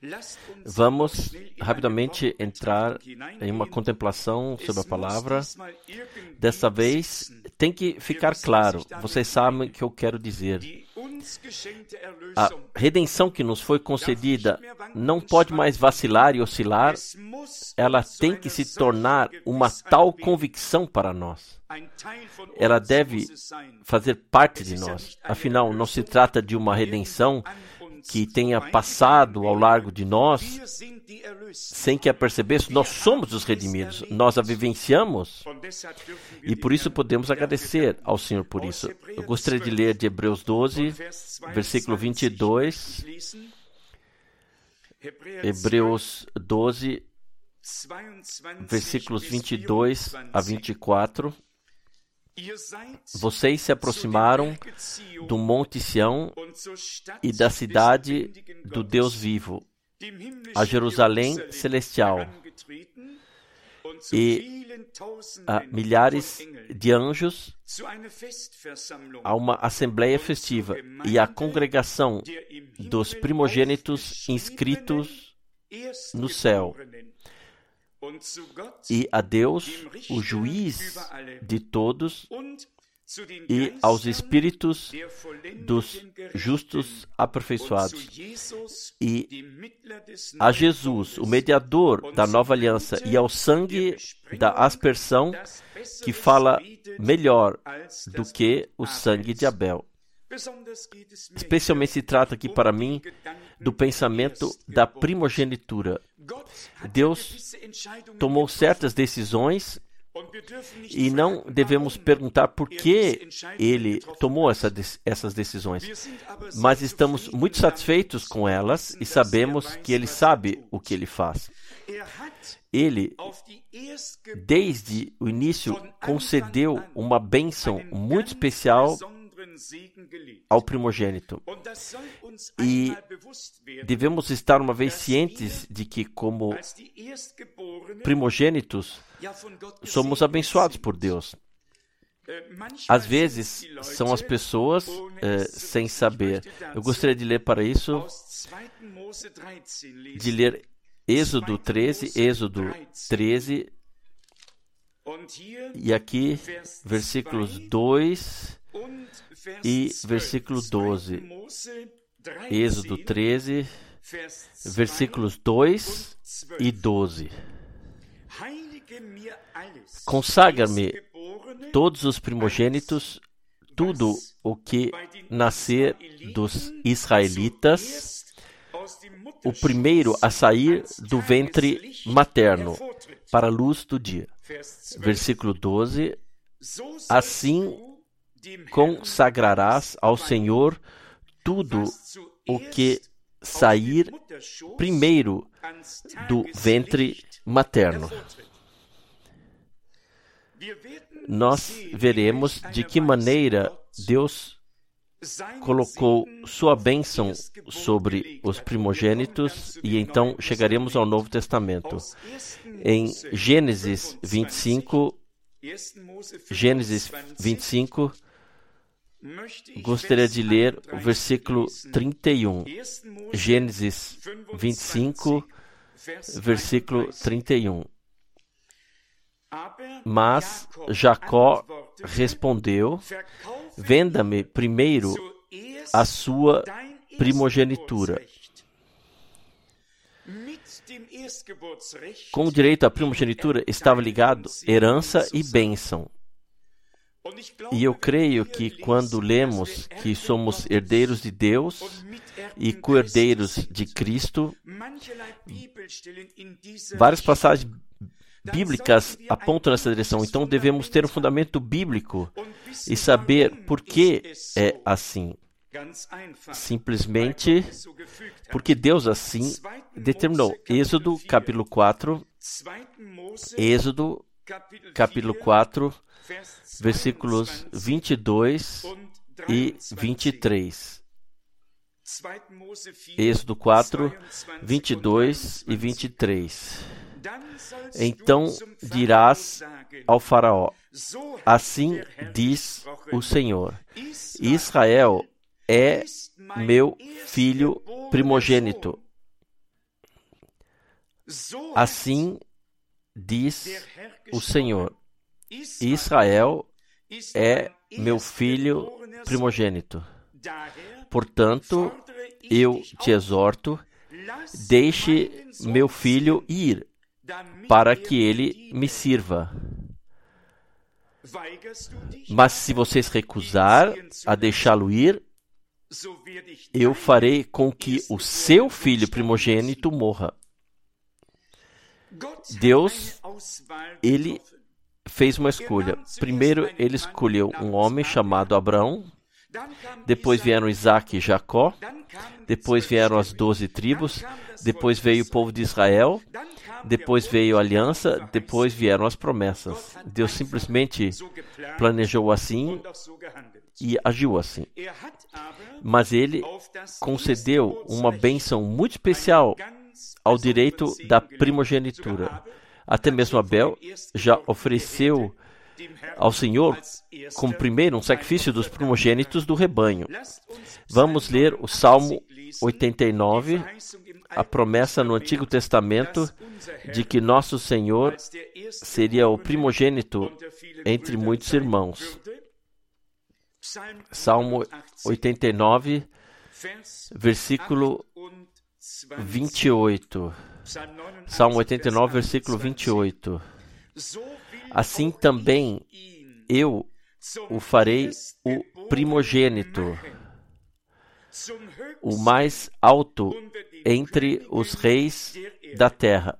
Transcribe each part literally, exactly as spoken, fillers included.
Vamos rapidamente entrar em uma contemplação sobre a palavra. Dessa vez, tem que ficar claro, vocês sabem o que eu quero dizer. A redenção que nos foi concedida não pode mais vacilar e oscilar, ela tem que se tornar uma tal convicção para nós. Ela deve fazer parte de nós. Afinal, não se trata de uma redenção que tenha passado ao largo de nós sem que a percebêssemos. Nós somos os redimidos, nós a vivenciamos e por isso podemos agradecer ao Senhor por isso. Eu gostaria de ler de Hebreus doze, versículo vinte e dois. Hebreus doze, versículos vinte e dois a vinte e quatro. Vocês se aproximaram do Monte Sião e da cidade do Deus vivo, a Jerusalém celestial, e a milhares de anjos, a uma assembleia festiva e a congregação dos primogênitos inscritos no céu. E a Deus, o juiz de todos, e aos espíritos dos justos aperfeiçoados, e a Jesus, o mediador da nova aliança, e ao sangue da aspersão, que fala melhor do que o sangue de Abel. Especialmente se trata aqui para mim do pensamento da primogenitura. Deus tomou certas decisões e não devemos perguntar por que Ele tomou essa, essas decisões. Mas estamos muito satisfeitos com elas e sabemos que Ele sabe o que Ele faz. Ele, desde o início, concedeu uma bênção muito especial ao primogênito. E devemos estar uma vez cientes de que, como primogênitos, somos abençoados por Deus. Às vezes, são as pessoas eh, sem saber. Eu gostaria de ler para isso, de ler Êxodo treze, Êxodo treze, e aqui, versículos dois e versículo doze. Êxodo treze, versículos dois e doze. Consagra-me todos os primogênitos, tudo o que nascer dos israelitas, o primeiro a sair do ventre materno, para a luz do dia. Versículo doze. Assim consagrarás ao Senhor tudo o que sair primeiro do ventre materno. Nós veremos de que maneira Deus colocou sua bênção sobre os primogênitos e então chegaremos ao Novo Testamento. Em Gênesis vinte e cinco, Gênesis vinte e cinco, gostaria de ler o versículo trinta e um. Gênesis vinte e cinco, versículo trinta e um. Mas Jacó respondeu: venda-me primeiro a sua primogenitura. Com o direito à primogenitura estava ligado herança e bênção. E eu creio que quando lemos que somos herdeiros de Deus e co-herdeiros de Cristo, várias passagens bíblicas apontam nessa direção. Então devemos ter um fundamento bíblico e saber por que é assim. Simplesmente porque Deus assim determinou. Êxodo capítulo quatro, Êxodo capítulo quatro, versículos vinte e dois e vinte e três. Êxodo quatro, vinte e dois e vinte e três. Então dirás ao faraó: assim diz o Senhor, Israel é meu filho primogênito. Assim diz o Senhor: Israel é meu filho primogênito. Portanto, eu te exorto, deixe meu filho ir, para que ele me sirva. Mas se vocês recusar a deixá-lo ir, eu farei com que o seu filho primogênito morra. Deus, ele fez uma escolha. Primeiro, ele escolheu um homem chamado Abraão. Depois vieram Isaac e Jacó. Depois vieram as doze tribos. Depois veio o povo de Israel. Depois veio a aliança. Depois vieram as promessas. Deus simplesmente planejou assim e agiu assim. Mas ele concedeu uma bênção muito especial ao direito da primogenitura. Até mesmo Abel já ofereceu ao Senhor como primeiro um sacrifício dos primogênitos do rebanho. Vamos ler o Salmo oitenta e nove, a promessa no Antigo Testamento de que nosso Senhor seria o primogênito entre muitos irmãos. Salmo oitenta e nove, versículo vinte e oito. Salmo oitenta e nove, versículo vinte e oito. Assim também eu o farei o primogênito, o mais alto entre os reis da terra.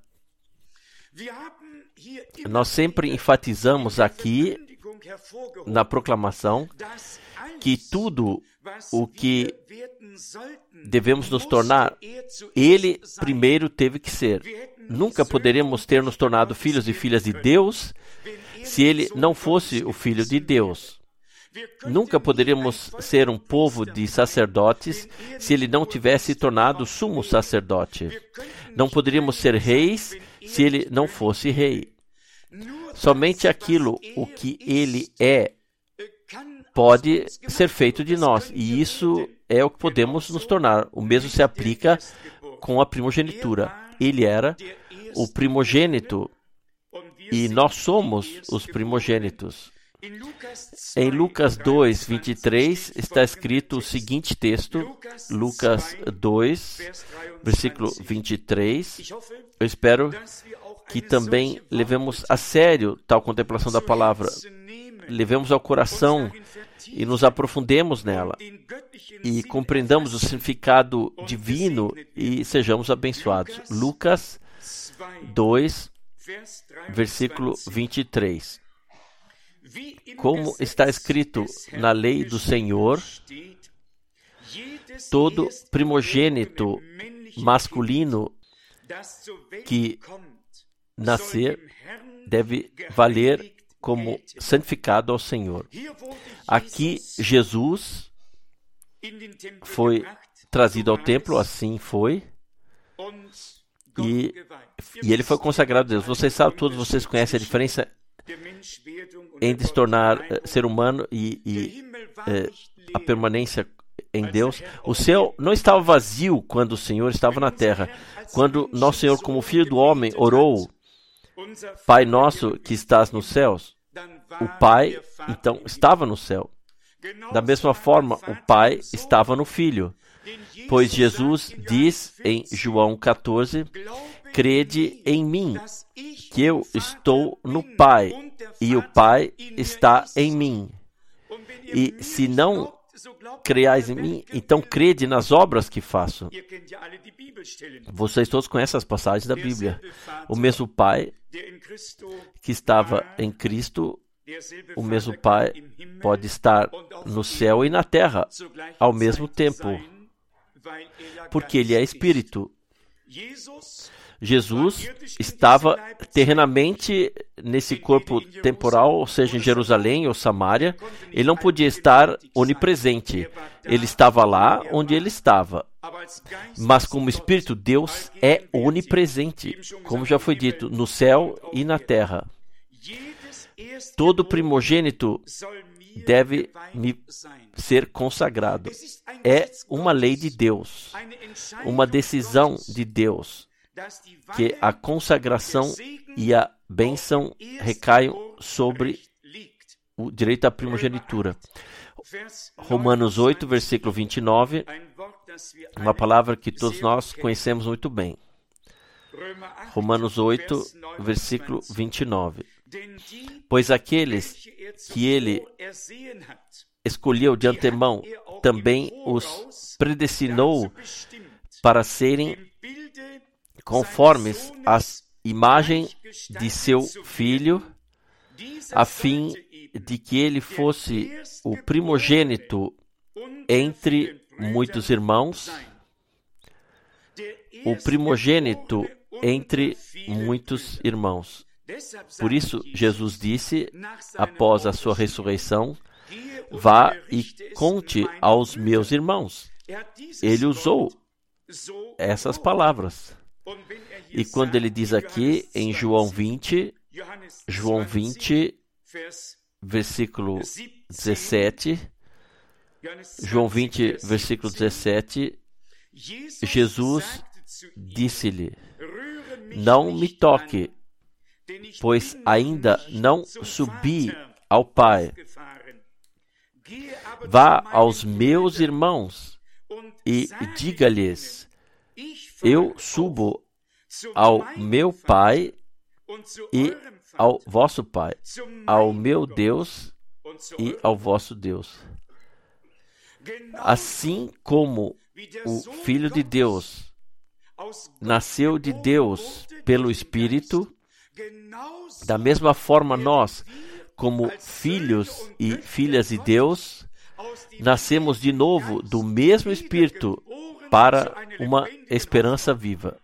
Nós sempre enfatizamos aqui na proclamação que tudo o que devemos nos tornar, ele primeiro teve que ser. Nunca poderemos ter nos tornado filhos e filhas de Deus se ele não fosse o Filho de Deus. Nunca poderíamos ser um povo de sacerdotes se ele não tivesse tornado sumo sacerdote. Não poderíamos ser reis se ele não fosse rei. Somente aquilo o que ele é pode ser feito de nós, e isso é o que podemos nos tornar. O mesmo se aplica com a primogenitura. Ele era o primogênito e nós somos os primogênitos. Em Lucas dois, vinte e três, está escrito o seguinte texto, Lucas dois, versículo vinte e três. Eu espero que também levemos a sério tal contemplação da palavra, levemos ao coração e nos aprofundemos nela e compreendamos o significado divino e sejamos abençoados. Lucas dois, versículo vinte e três. Como está escrito na lei do Senhor, todo primogênito masculino que nascer deve valer como santificado ao Senhor. Aqui Jesus foi trazido ao templo, assim foi, e, e ele foi consagrado a Deus. Vocês sabem, todos vocês conhecem a diferença entre se tornar ser humano e, e eh, a permanência em Deus. O céu não estava vazio quando o Senhor estava na terra. Quando nosso Senhor, como Filho do Homem, orou, Pai nosso que estás nos céus, o Pai, então, estava no céu. Da mesma forma, o Pai estava no Filho. Pois Jesus diz em João catorze, crede em mim, que eu estou no Pai, e o Pai está em mim. E se não creais em mim, então crede nas obras que faço. Vocês todos conhecem as passagens da Bíblia. O mesmo Pai que estava em Cristo, o mesmo Pai pode estar no céu e na terra ao mesmo tempo, porque Ele é Espírito. Jesus estava terrenamente nesse corpo temporal, ou seja, em Jerusalém ou Samaria. Ele não podia estar onipresente. Ele estava lá onde ele estava. Mas como Espírito, Deus é onipresente, como já foi dito, no céu e na terra. Todo primogênito deve me ser consagrado. É uma lei de Deus, uma decisão de Deus. que a consagração e a bênção recaiam sobre o direito à primogenitura. Romanos oito, versículo vinte e nove, uma palavra que todos nós conhecemos muito bem. Romanos oito, versículo vinte e nove. Pois aqueles que ele escolheu de antemão, também os predestinou para serem conformes à imagem de seu Filho, a fim de que ele fosse o primogênito entre muitos irmãos, o primogênito entre muitos irmãos. Por isso, Jesus disse, após a sua ressurreição, vá e conte aos meus irmãos. Ele usou essas palavras. E quando ele diz aqui em João vinte, João vinte, versículo dezessete, João vinte, versículo dezessete, Jesus disse-lhe, não me toque, pois ainda não subi ao Pai. Vá aos meus irmãos e diga-lhes, eu subo ao meu Pai e ao vosso Pai, ao meu Deus e ao vosso Deus. Assim como o Filho de Deus nasceu de Deus pelo Espírito, da mesma forma nós, como filhos e filhas de Deus, nascemos de novo do mesmo Espírito para uma esperança viva.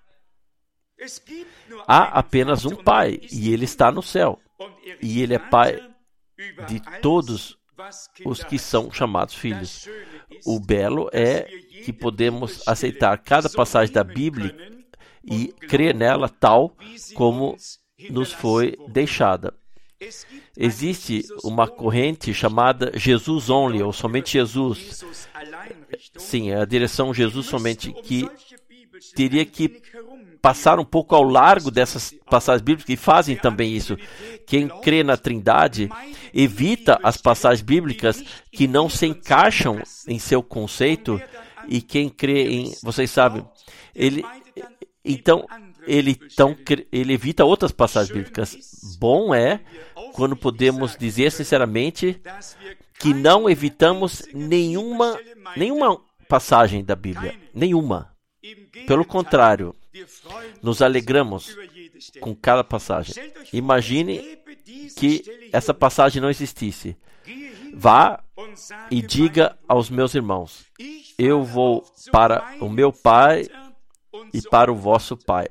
Há apenas um Pai, e Ele está no céu. E Ele é Pai de todos os que são chamados filhos. O belo é que podemos aceitar cada passagem da Bíblia e crer nela tal como nos foi deixada. Existe uma corrente chamada Jesus Only, ou somente Jesus. Sim, é a direção Jesus somente, que teria que passar um pouco ao largo dessas passagens bíblicas, e fazem também isso. Quem crê na Trindade evita as passagens bíblicas que não se encaixam em seu conceito, e quem crê em, vocês sabem, ele então ele, então, ele evita outras passagens bíblicas. Bom é quando podemos dizer sinceramente que não evitamos nenhuma, nenhuma passagem da Bíblia. Nenhuma. Pelo contrário, nos alegramos com cada passagem. Imagine que essa passagem não existisse. Vá e diga aos meus irmãos, eu vou para o meu Pai e para o vosso Pai.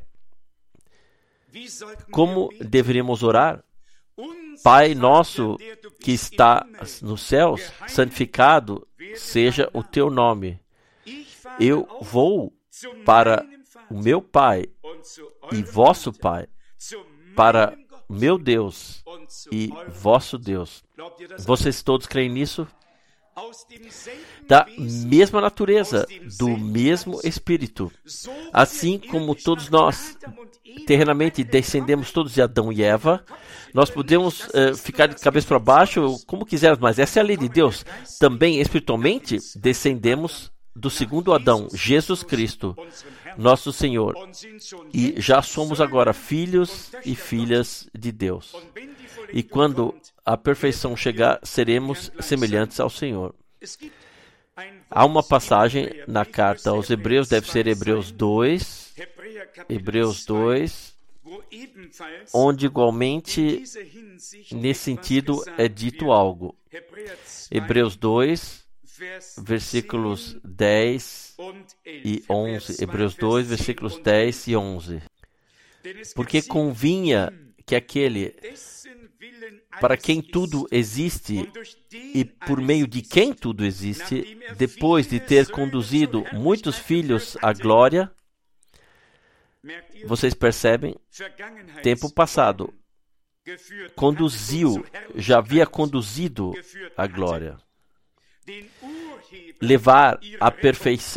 Como deveríamos orar? Pai nosso que está nos céus, santificado seja o teu nome. Eu vou para o meu Pai e vosso Pai, para meu Deus e vosso Deus. Vocês todos creem nisso? Da mesma natureza, do mesmo Espírito. Assim como todos nós, terrenamente, descendemos todos de Adão e Eva, nós podemos uh, ficar de cabeça para baixo como quisermos, mas essa é a lei de Deus. Também, espiritualmente, descendemos do segundo Adão, Jesus Cristo, nosso Senhor. E já somos agora filhos e filhas de Deus. E quando a perfeição chegar, seremos semelhantes ao Senhor. Há uma passagem na carta aos Hebreus, deve ser Hebreus dois, Hebreus dois, onde igualmente, nesse sentido, é dito algo. Hebreus dois, versículos dez e onze. Hebreus dois, versículos dez e onze. Porque convinha que aquele para quem tudo existe e por meio de quem tudo existe, depois de ter conduzido muitos filhos à glória, vocês percebem? Tempo passado, conduziu, já havia conduzido à glória. Levar à perfeição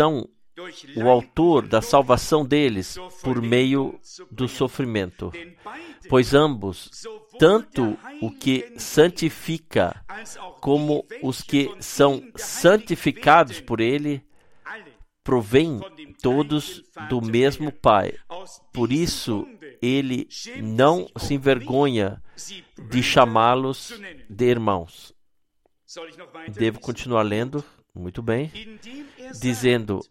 o autor da salvação deles por meio do sofrimento. Pois ambos, tanto o que santifica como os que são santificados por ele, provêm todos do mesmo Pai. Por isso, ele não se envergonha de chamá-los de irmãos. Devo continuar lendo? Muito bem. Dizendo: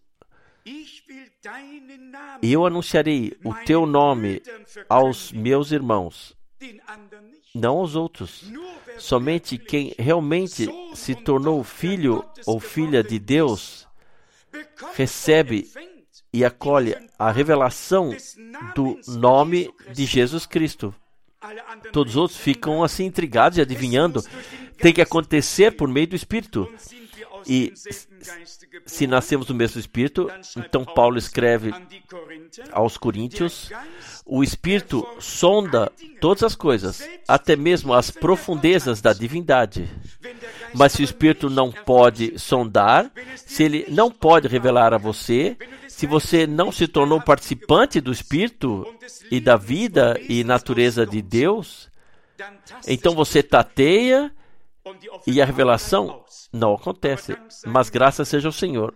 eu anunciarei o teu nome aos meus irmãos, não aos outros. Somente quem realmente se tornou filho ou filha de Deus recebe e acolhe a revelação do nome de Jesus Cristo. Todos os outros ficam assim intrigados e adivinhando. Tem que acontecer por meio do Espírito. E se nascemos do mesmo Espírito, então Paulo escreve aos Coríntios: o Espírito sonda todas as coisas, até mesmo as profundezas da divindade. Mas se o Espírito não pode sondar, se ele não pode revelar a você, se você não se tornou participante do Espírito e da vida e natureza de Deus, então você tateia e a revelação não acontece. Mas graças seja ao Senhor.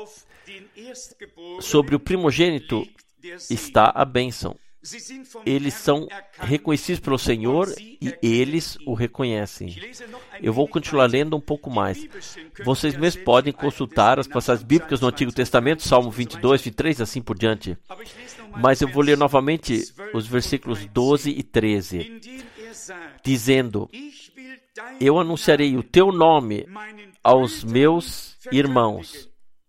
Sobre o primogênito está a bênção. Eles são reconhecidos pelo Senhor e eles o reconhecem. Eu vou continuar lendo um pouco mais. Vocês mesmos podem consultar as passagens bíblicas no Antigo Testamento, Salmo vinte e dois, vinte e três, assim por diante. Mas eu vou ler novamente os versículos doze e treze, dizendo: eu anunciarei o teu nome aos meus irmãos.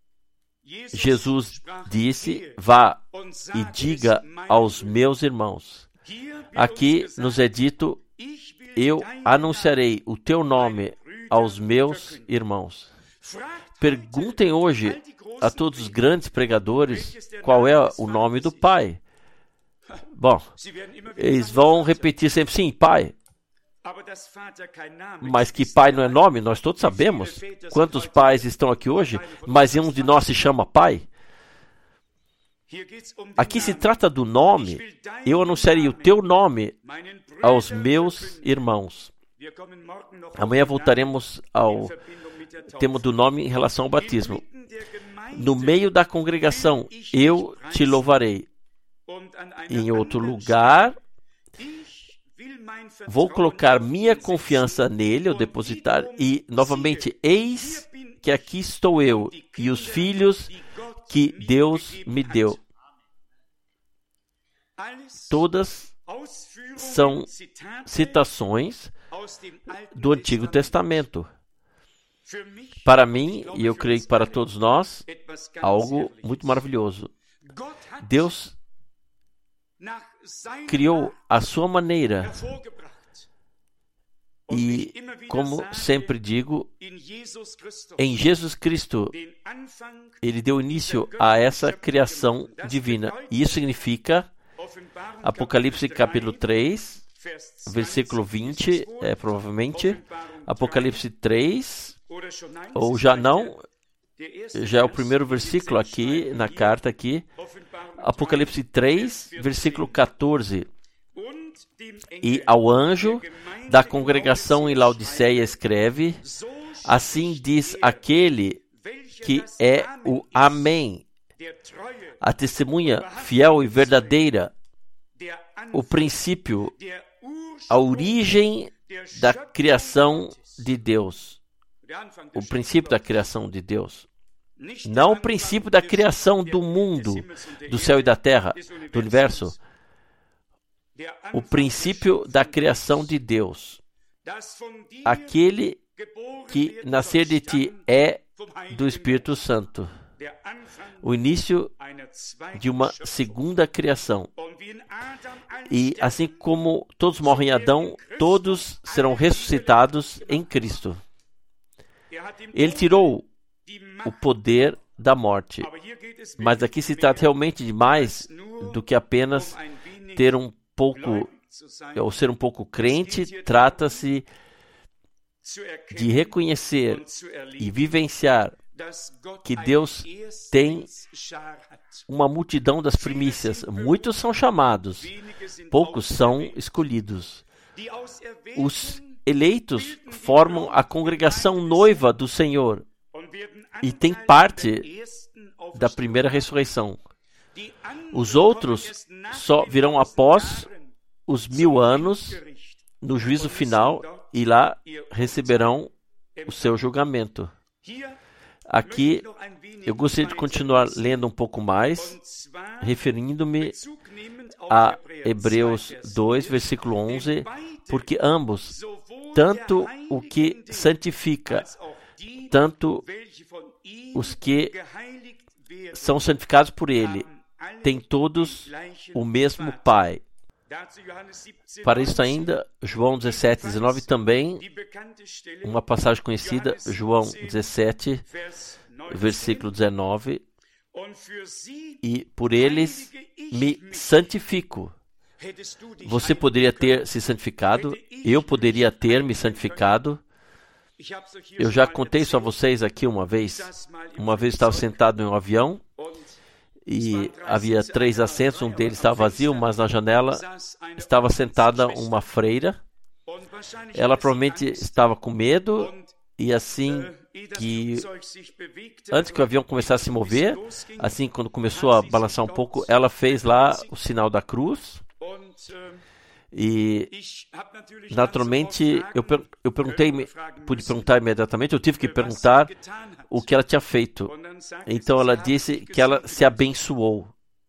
Jesus disse: vá e diga aos meus irmãos. Aqui nos é dito: eu anunciarei o teu nome aos meus irmãos. Perguntem hoje a todos os grandes pregadores qual é o nome do Pai. Bom, eles vão repetir sempre: sim, Pai. Mas que pai não é nome, nós todos sabemos. Quantos pais estão aqui hoje, mas um de nós se chama pai? Aqui se trata do nome. Eu anunciarei o teu nome aos meus irmãos. Amanhã voltaremos ao tema do nome em relação ao batismo. No meio da congregação, eu te louvarei. Em outro lugar, vou colocar minha confiança nele, ou depositar, e novamente, eis que aqui estou eu e os filhos que Deus me deu. Todas são citações do Antigo Testamento. Para mim, e eu creio que para todos nós, algo muito maravilhoso. Deus criou a sua maneira e, como sempre digo, em Jesus Cristo, Ele deu início a essa criação divina. E isso significa, Apocalipse capítulo três, versículo vinte, é, provavelmente, Apocalipse três, ou já não, já é o primeiro versículo aqui, na carta aqui, Apocalipse três, versículo quatorze. E ao anjo da congregação em Laodiceia escreve: assim diz aquele que é o Amém, a testemunha fiel e verdadeira, o princípio, a origem da criação de Deus. O princípio da criação de Deus. Não o princípio da criação do mundo, do céu e da terra, do universo. O princípio da criação de Deus. Aquele que nascer de ti é do Espírito Santo. O início de uma segunda criação. E assim como todos morrem em Adão, todos serão ressuscitados em Cristo. Ele tirou o poder da morte. Mas aqui se trata realmente de mais do que apenas ter um pouco, ou ser um pouco crente. Trata-se de reconhecer e vivenciar que Deus tem uma multidão das primícias. Muitos são chamados, poucos são escolhidos. Os eleitos formam a congregação noiva do Senhor e têm parte da primeira ressurreição. Os outros só virão após os mil anos no juízo final e lá receberão o seu julgamento. Aqui eu gostaria de continuar lendo um pouco mais, referindo-me a Hebreus dois, versículo onze, porque ambos, tanto o que santifica, tanto os que são santificados por Ele, têm todos o mesmo Pai. Para isso ainda, João dezessete, dezenove também, uma passagem conhecida, João dezessete, versículo dezenove, e por eles me santifico. Você poderia ter se santificado, eu poderia ter me santificado. Eu já contei isso a vocês aqui uma vez. Uma vez eu estava sentado em um avião e havia três assentos, um deles estava vazio, mas na janela estava sentada uma freira. Ela provavelmente estava com medo e assim que, antes que o avião começasse a se mover, assim quando começou a balançar um pouco, ela fez lá o sinal da cruz. E, naturalmente, eu, per- eu perguntei, pude perguntar imediatamente, eu tive que perguntar o que ela tinha feito. Então ela disse que ela se abençoou.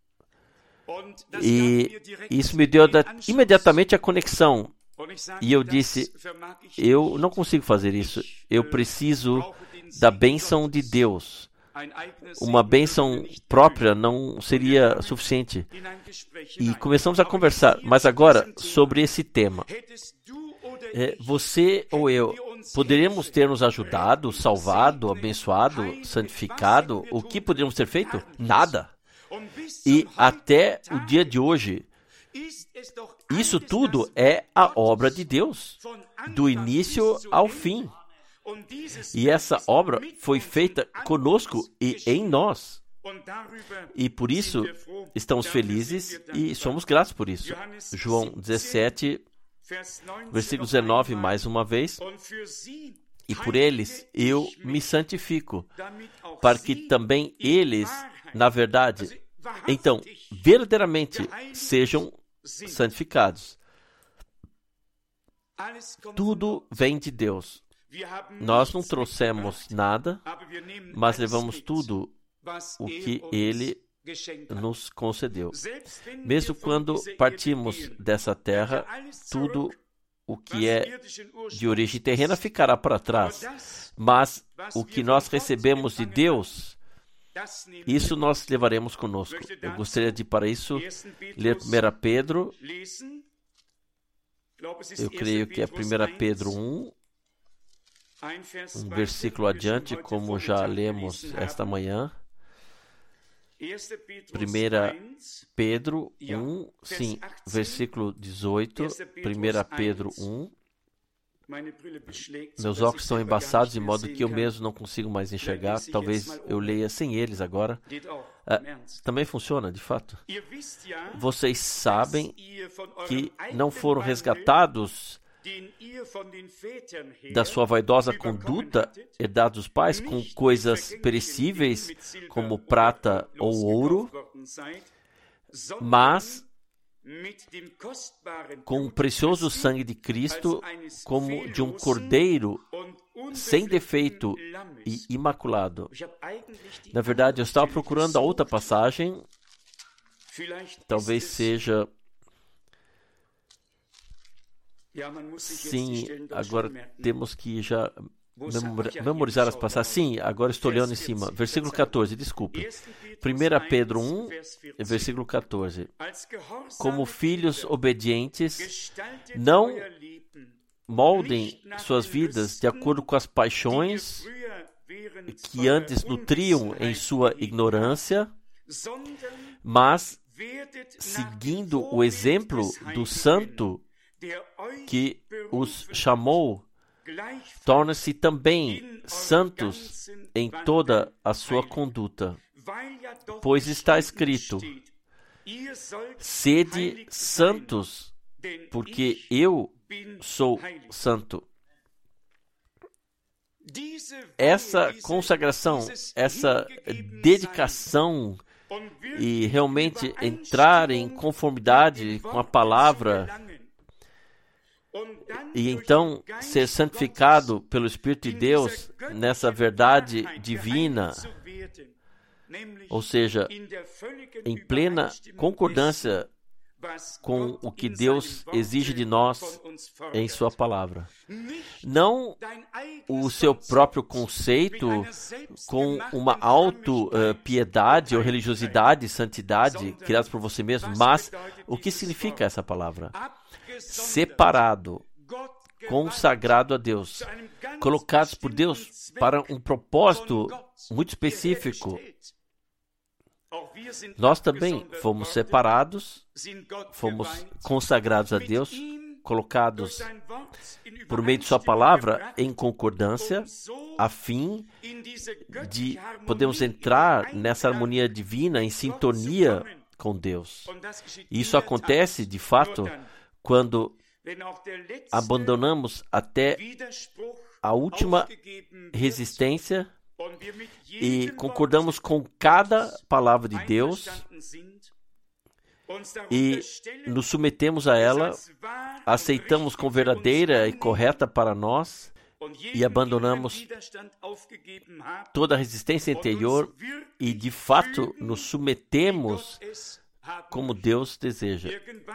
E isso me deu da, imediatamente a conexão. E eu disse, eu não consigo fazer isso. Eu preciso da bênção de Deus. Uma bênção própria não seria suficiente. E começamos a conversar, mas agora sobre esse tema. É, você ou eu poderíamos ter nos ajudado, salvado, abençoado, santificado? O que poderíamos ter feito? Nada. E até o dia de hoje, isso tudo é a obra de Deus, do início ao fim. E essa obra foi feita conosco e em nós. E por isso estamos felizes e somos gratos por isso. João dezessete, versículo dezenove, mais uma vez. E por eles eu me santifico, para que também eles, na verdade, então, verdadeiramente sejam santificados. Tudo vem de Deus. Nós não trouxemos nada, mas levamos tudo o que Ele nos concedeu. Mesmo quando partimos dessa terra, tudo o que é de origem terrena ficará para trás. Mas o que nós recebemos de Deus, isso nós levaremos conosco. Eu gostaria de, para isso, ler primeira Pedro. Eu creio que é primeira Pedro um. Um versículo adiante, como já lemos esta manhã. primeira Pedro um, sim, versículo dezoito. primeira Pedro um. Meus óculos estão embaçados de modo que eu mesmo não consigo mais enxergar. Talvez eu leia sem eles agora. Ah, também funciona, de fato. Vocês sabem que não foram resgatados da sua vaidosa conduta herdada dos pais com coisas perecíveis como prata ou ouro, mas com o precioso sangue de Cristo, como de um cordeiro sem defeito e imaculado. Na verdade, eu estava procurando a outra passagem, talvez seja... Sim, agora temos que já memorizar as passagens. Sim, agora estou olhando em cima. Versículo catorze, desculpe. primeira Pedro um, versículo catorze. Como filhos obedientes, não moldem suas vidas de acordo com as paixões que antes nutriam em sua ignorância, mas, seguindo o exemplo do santo que os chamou, tornem-se também santos em toda a sua conduta, pois está escrito: sede santos, porque eu sou santo. Essa consagração, essa dedicação e realmente entrar em conformidade com a palavra e então ser santificado pelo Espírito de Deus nessa verdade divina, ou seja, em plena concordância com o que Deus exige de nós em sua palavra. Não o seu próprio conceito com uma auto-piedade ou religiosidade, santidade criados por você mesmo, mas o que significa essa palavra? Separado, consagrado a Deus, colocados por Deus para um propósito muito específico. Nós também fomos separados, fomos consagrados a Deus, colocados por meio de sua palavra em concordância, a fim de podermos entrar nessa harmonia divina, em sintonia com Deus. E isso acontece, de fato, quando abandonamos até a última resistência e concordamos com cada palavra de Deus e nos submetemos a ela, aceitamos como verdadeira e correta para nós e abandonamos toda a resistência interior e, de fato, nos submetemos como Deus deseja.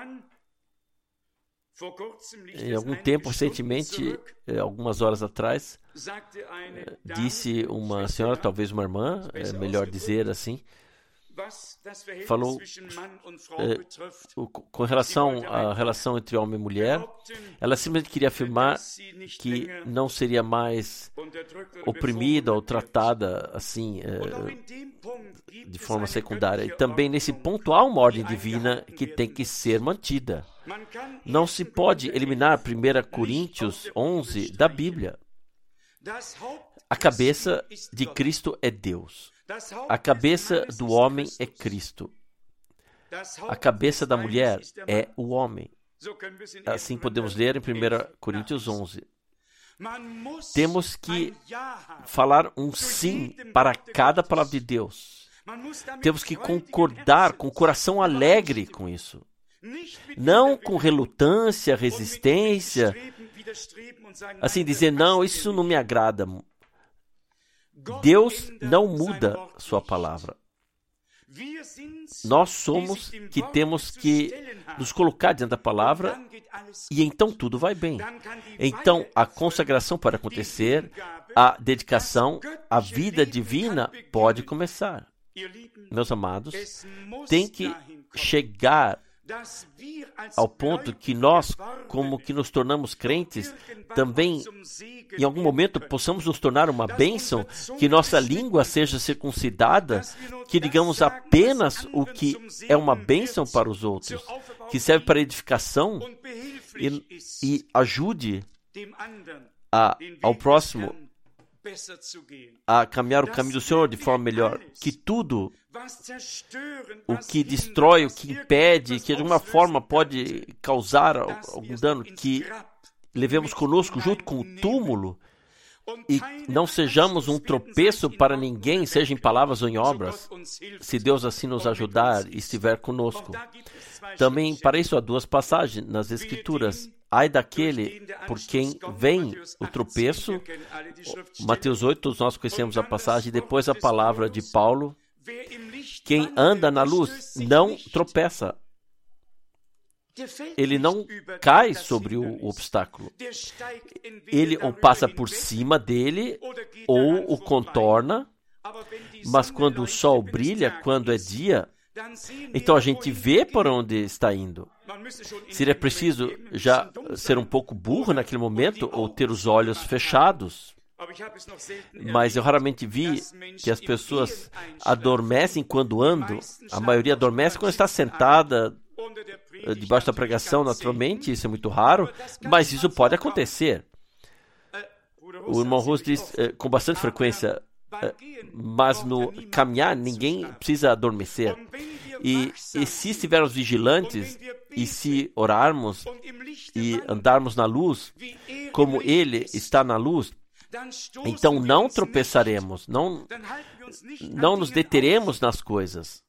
Em algum tempo, recentemente, algumas horas atrás, disse uma senhora, talvez uma irmã, é melhor dizer assim, falou é, com relação à relação entre homem e mulher. Ela simplesmente queria afirmar que não seria mais oprimida ou tratada assim é, de forma secundária. E também nesse ponto há uma ordem divina que tem que ser mantida. Não se pode eliminar primeira Coríntios onze da Bíblia. A cabeça de Cristo é Deus. A cabeça do homem é Cristo. A cabeça da mulher é o homem. Assim podemos ler em primeira Coríntios onze. Temos que falar um sim para cada palavra de Deus. Temos que concordar com o coração alegre com isso. Não com relutância, resistência, assim dizer, não, isso não me agrada. Deus não muda sua palavra. Nós somos que temos que nos colocar diante da palavra e então tudo vai bem. Então a consagração pode acontecer, a dedicação, a vida divina pode começar. Meus amados, tem que chegar ao ponto que nós, como que nos tornamos crentes, também, em algum momento, possamos nos tornar uma bênção, que nossa língua seja circuncidada, que digamos apenas o que é uma bênção para os outros, que serve para edificação e, e ajude a, ao próximo a caminhar o caminho do Senhor de forma melhor, que tudo o que destrói, o que impede, que de alguma forma pode causar algum dano, que levemos conosco junto com o túmulo e não sejamos um tropeço para ninguém, seja em palavras ou em obras, se Deus assim nos ajudar e estiver conosco. Também para isso há duas passagens nas Escrituras. Ai daquele por quem vem o tropeço, Mateus oito, todos nós conhecemos a passagem, e depois a palavra de Paulo, quem anda na luz não tropeça. Ele não cai sobre o obstáculo. Ele ou passa por cima dele ou o contorna, mas quando o sol brilha, quando é dia, então a gente vê por onde está indo. Seria preciso já ser um pouco burro naquele momento ou ter os olhos fechados. Mas eu raramente vi que as pessoas adormecem quando andam. A maioria adormece quando está sentada debaixo da pregação, naturalmente. Isso é muito raro, mas isso pode acontecer. O irmão Rose diz eh, com bastante frequência, eh, mas no caminhar ninguém precisa adormecer. E, e se estivermos vigilantes, e se orarmos e andarmos na luz, como Ele está na luz, então não tropeçaremos, não, não nos deteremos nas coisas.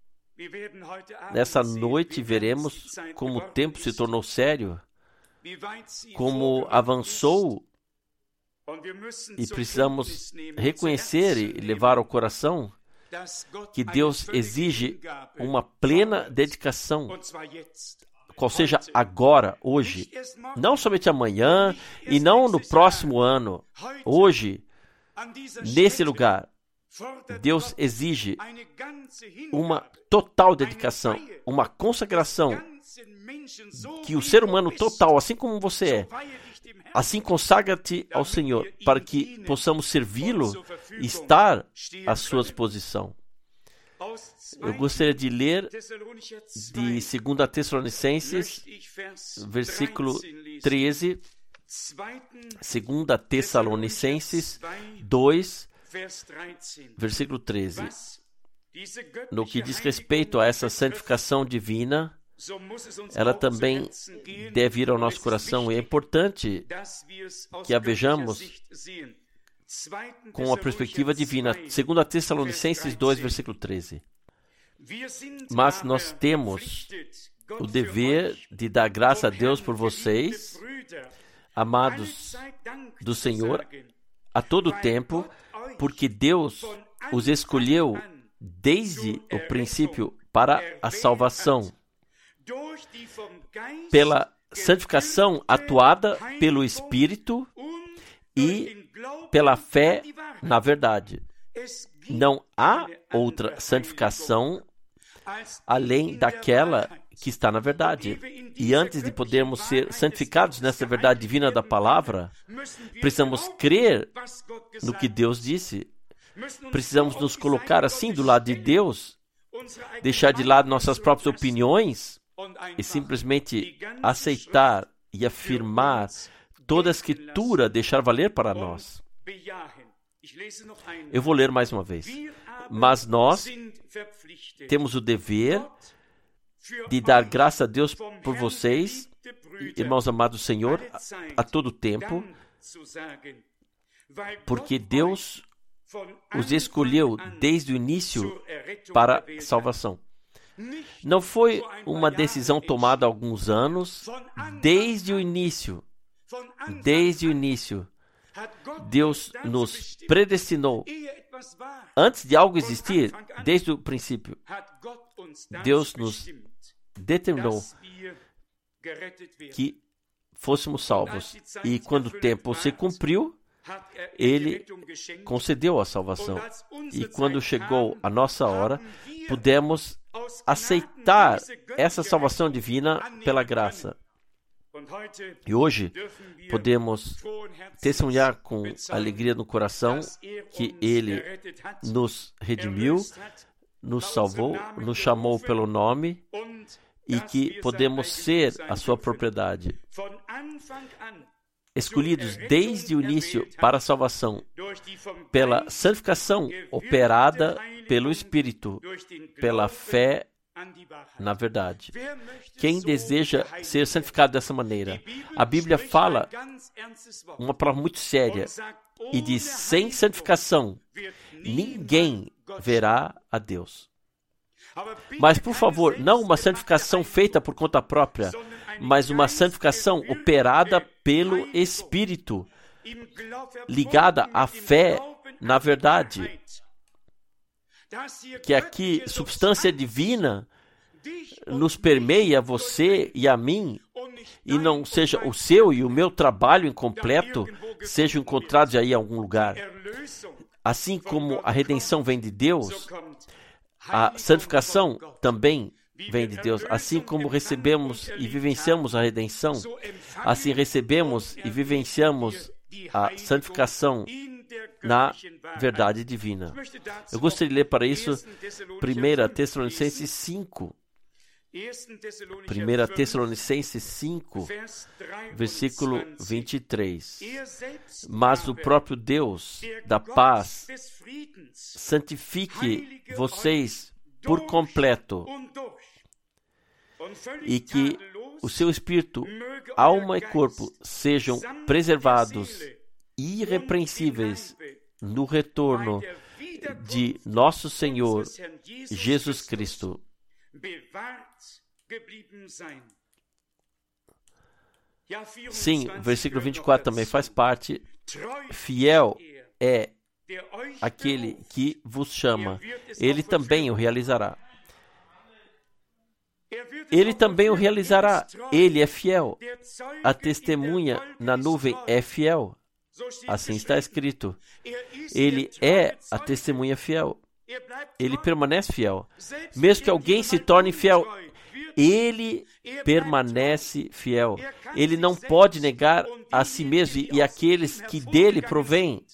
Nessa noite veremos como o tempo se tornou sério, como avançou, e precisamos reconhecer e levar ao coração que Deus exige uma plena dedicação, qual seja agora, hoje, não somente amanhã e não no próximo ano, hoje, nesse lugar. Deus exige uma total dedicação, uma consagração, que o ser humano total, assim como você é, assim consagra-te ao Senhor, para que possamos servi-lo e estar à sua disposição. Eu gostaria de ler de segunda Tessalonicenses, versículo treze, segunda Tessalonicenses dois, versículo treze. No que diz respeito a essa santificação divina, ela também deve ir ao nosso coração, e é importante que a vejamos com a perspectiva divina. segunda Tessalonicenses dois, versículo treze. Mas nós temos o dever de dar graça a Deus por vocês, amados do Senhor, a todo tempo, porque Deus os escolheu desde o princípio para a salvação, pela santificação atuada pelo Espírito e pela fé na verdade. Não há outra santificação além daquela que está na verdade. E antes de podermos ser santificados nessa verdade divina da palavra, precisamos crer no que Deus disse. Precisamos nos colocar assim do lado de Deus, deixar de lado nossas próprias opiniões e simplesmente aceitar e afirmar toda a Escritura, deixar valer para nós. Eu vou ler mais uma vez. Mas nós temos o dever de dar graça a Deus por vocês, irmãos amados do Senhor, a, a todo tempo, porque Deus os escolheu desde o início para a salvação. Não foi uma decisão tomada há alguns anos, desde o início. Desde o início, Deus nos predestinou. Antes de algo existir, desde o princípio, Deus nos determinou que fôssemos salvos. E quando o tempo se cumpriu, Ele concedeu a salvação. E quando chegou a nossa hora, pudemos aceitar essa salvação divina pela graça. E hoje podemos testemunhar com alegria no coração que Ele nos redimiu, nos salvou, nos chamou pelo nome e que podemos ser a sua propriedade. Escolhidos desde o início para a salvação, pela santificação operada pelo Espírito, pela fé na verdade. Quem deseja ser santificado dessa maneira? A Bíblia fala uma palavra muito séria e diz: sem santificação, ninguém verá a Deus. Mas, por favor, não uma santificação feita por conta própria, mas uma santificação operada pelo Espírito, ligada à fé na verdade. Que aqui, substância divina nos permeia, você e a mim, e não seja o seu e o meu trabalho incompleto sejam encontrados aí em algum lugar. Assim como a redenção vem de Deus, a santificação também vem de Deus. Assim como recebemos e vivenciamos a redenção, assim recebemos e vivenciamos a santificação na verdade divina. Eu gostaria de ler para isso primeira Tessalonicenses cinco, primeira Tessalonicenses cinco, versículo vinte e três. Mas o próprio Deus da paz santifique vocês por completo, e que o seu espírito, alma e corpo sejam preservados irrepreensíveis no retorno de nosso Senhor Jesus Cristo. Sim, o versículo vinte e quatro também faz parte. Fiel é aquele que vos chama, ele também o realizará. Ele também o realizará. Ele é fiel. A testemunha na nuvem é fiel. Assim está escrito. Ele é a testemunha fiel. Ele permanece fiel. Mesmo que alguém se torne fiel, ele permanece fiel. Ele não pode negar a si mesmo e aqueles que dele provêm.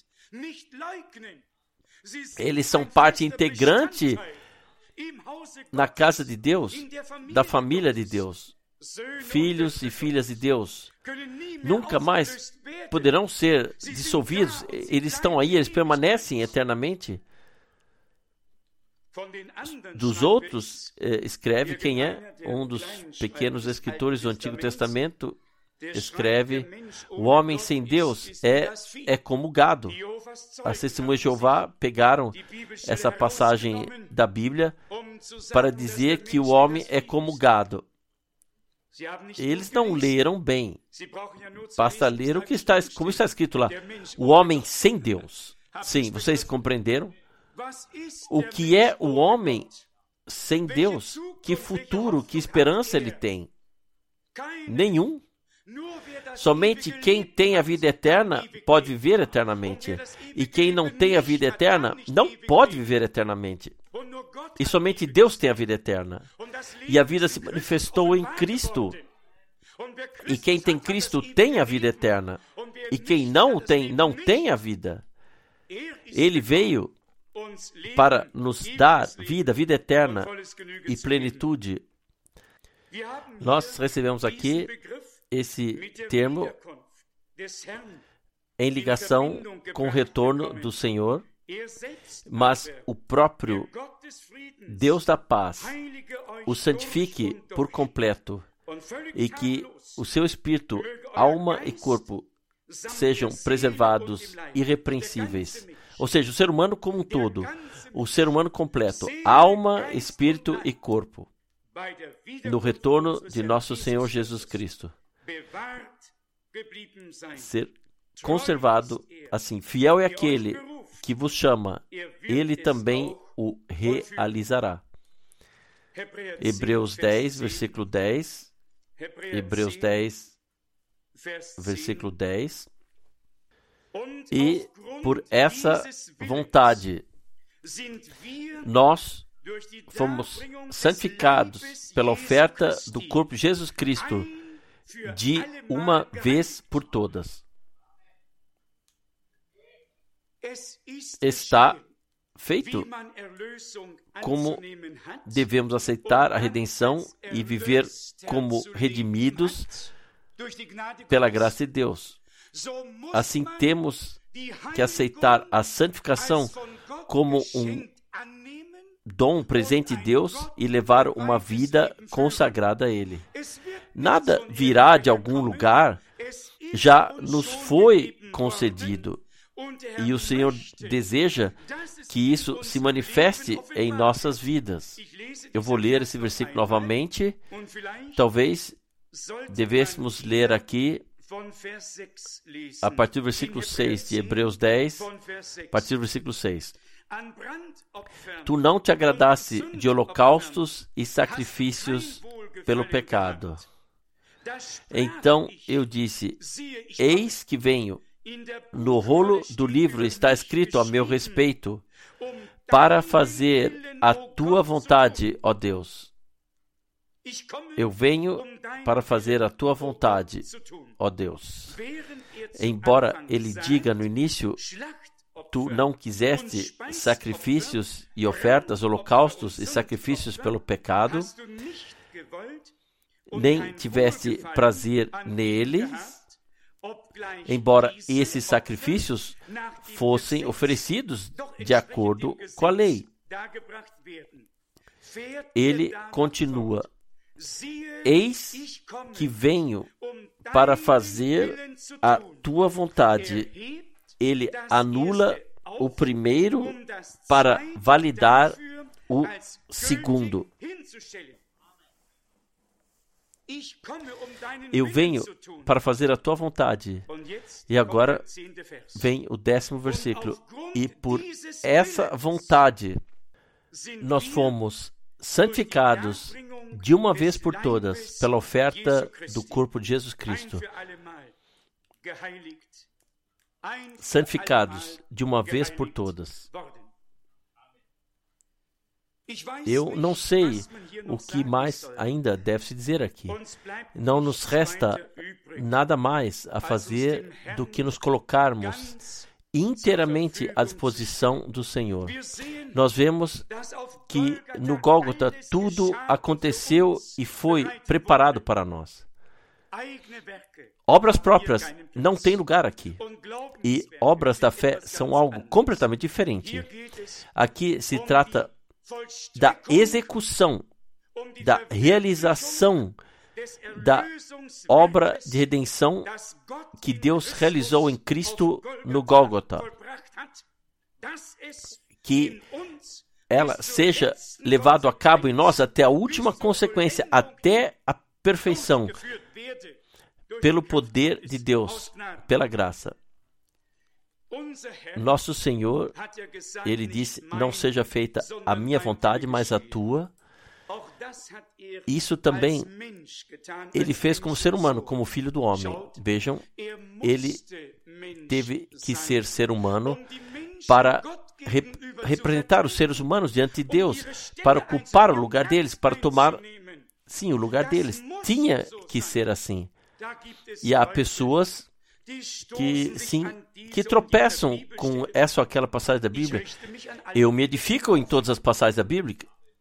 Eles são parte integrante na casa de Deus, da família de Deus. Filhos e filhas de Deus nunca mais poderão ser dissolvidos. Eles estão aí, eles permanecem eternamente. Dos outros, eh, escreve quem é um dos pequenos escritores do Antigo Testamento, escreve: o homem sem Deus é, é como gado. As testemunhas de Jeová pegaram essa passagem da Bíblia para dizer que o homem é como gado. Eles não leram bem. Basta ler o que está, como está escrito lá. O homem sem Deus. Sim, vocês compreenderam? O que é o homem sem Deus? Que futuro, que esperança ele tem? Nenhum. Somente quem tem a vida eterna pode viver eternamente. E quem não tem a vida eterna não pode viver eternamente. E somente Deus tem a vida eterna. E a vida se manifestou em Cristo. E quem tem Cristo tem a vida eterna. E quem não o tem, não tem a vida. Ele veio para nos dar vida, vida eterna e plenitude. Nós recebemos aqui esse termo em ligação com o retorno do Senhor, mas o próprio Deus da paz o santifique por completo e que o seu espírito, alma e corpo sejam preservados irrepreensíveis. Ou seja, o ser humano como um todo, o ser humano completo, alma, espírito e corpo, no retorno de nosso Senhor Jesus Cristo. Ser conservado assim. Fiel é aquele que vos chama, ele também o realizará. Hebreus dez, versículo dez. Hebreus dez, versículo dez. E por essa vontade nós fomos santificados pela oferta do corpo de Jesus Cristo de uma vez por todas. Está feito. Como devemos aceitar a redenção e viver como redimidos pela graça de Deus. Assim temos que aceitar a santificação como um dom, um presente de Deus e levar uma vida consagrada a Ele. Nada virá de algum lugar, já nos foi concedido. E o Senhor deseja que isso se manifeste em nossas vidas. Eu vou ler esse versículo novamente. Talvez devêssemos ler aqui a partir do versículo seis de Hebreus dez, a partir do versículo seis. Tu não te agradaste de holocaustos e sacrifícios pelo pecado. Então eu disse: eis que venho. No rolo do livro está escrito a meu respeito, para fazer a tua vontade, ó Deus. Eu venho para fazer a tua vontade, ó Deus. Embora ele diga no início: tu não quiseste sacrifícios e ofertas, holocaustos e sacrifícios pelo pecado, nem tivesse prazer neles, embora esses sacrifícios fossem oferecidos de acordo com a lei. Ele continua: eis que venho para fazer a tua vontade. Ele anula o primeiro para validar o segundo. Eu venho para fazer a tua vontade. E agora vem o décimo versículo. E por essa vontade nós fomos santificados de uma vez por todas pela oferta do corpo de Jesus Cristo. Santificados de uma vez por todas. Eu não sei o que mais ainda deve-se dizer aqui. Não nos resta nada mais a fazer do que nos colocarmos inteiramente à disposição do Senhor. Nós vemos que no Gólgota tudo aconteceu e foi preparado para nós. Obras próprias não têm lugar aqui. E obras da fé são algo completamente diferente. Aqui se trata da execução, da realização da obra de redenção que Deus realizou em Cristo no Gólgota. Que ela seja levada a cabo em nós até a última consequência, até a perfeição, pelo poder de Deus, pela graça. Nosso Senhor, Ele disse: não seja feita a minha vontade, mas a tua. Isso também Ele fez como ser humano, como filho do homem. Vejam, Ele teve que ser ser humano para rep- representar os seres humanos diante de Deus, para ocupar o lugar deles, para tomar, sim, o lugar deles. Tinha que ser assim. E há pessoas que, sim, que tropeçam com essa ou aquela passagem da Bíblia. Eu me edifico em todas as passagens da Bíblia.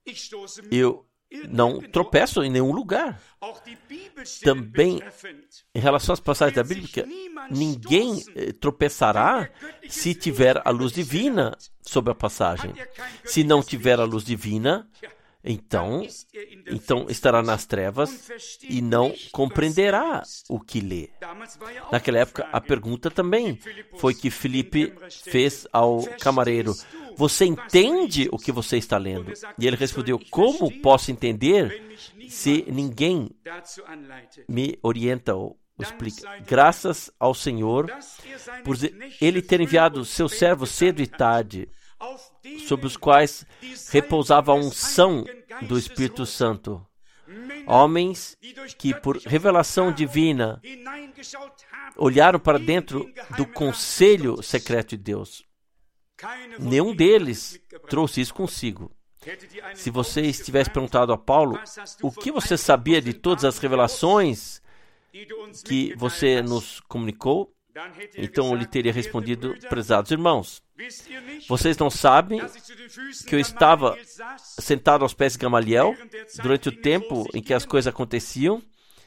Eu não tropeço em nenhum lugar. Também, em relação às passagens da Bíblia, ninguém tropeçará se tiver a luz divina sobre a passagem. Se não tiver a luz divina, então, então estará nas trevas e não compreenderá o que lê. Naquela época, a pergunta também foi que Filipe fez ao camareiro: você entende o que você está lendo? E ele respondeu: como posso entender se ninguém me orienta ou explica? Graças ao Senhor por Ele ter enviado seu servo cedo e tarde, sobre os quais repousava a unção do Espírito Santo. Homens que, por revelação divina, olharam para dentro do conselho secreto de Deus. Nenhum deles trouxe isso consigo. Se vocês tivessem perguntado a Paulo: o que você sabia de todas as revelações que você nos comunicou? Então ele teria respondido: prezados irmãos, vocês não sabem que eu estava sentado aos pés de Gamaliel durante o tempo em que as coisas aconteciam,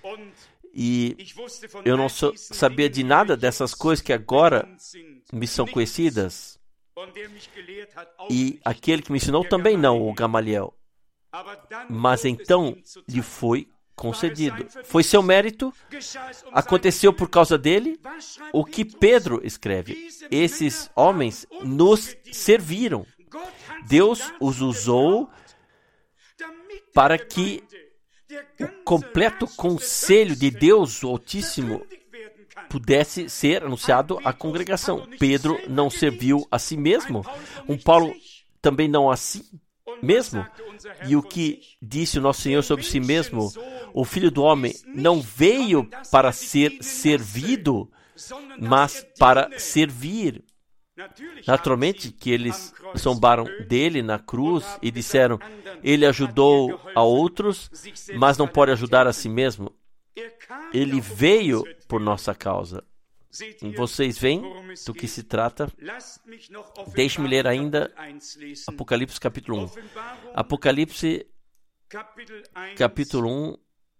e eu não so, sabia de nada dessas coisas que agora me são conhecidas. E aquele que me ensinou também não, o Gamaliel. Mas então lhe foi concedido. Foi seu mérito, aconteceu por causa dele. O que Pedro escreve: esses homens nos serviram. Deus os usou para que o completo conselho de Deus, o Altíssimo, pudesse ser anunciado à congregação. Pedro não serviu a si mesmo. Um Paulo também não a si mesmo. E o que disse o nosso Senhor sobre si mesmo: o Filho do Homem não veio para ser servido, mas para servir. Naturalmente que eles zombaram dele na cruz e disseram: ele ajudou a outros, mas não pode ajudar a si mesmo. Ele veio por nossa causa. Vocês veem do que se trata? Deixe-me ler ainda Apocalipse capítulo um. Apocalipse capítulo um,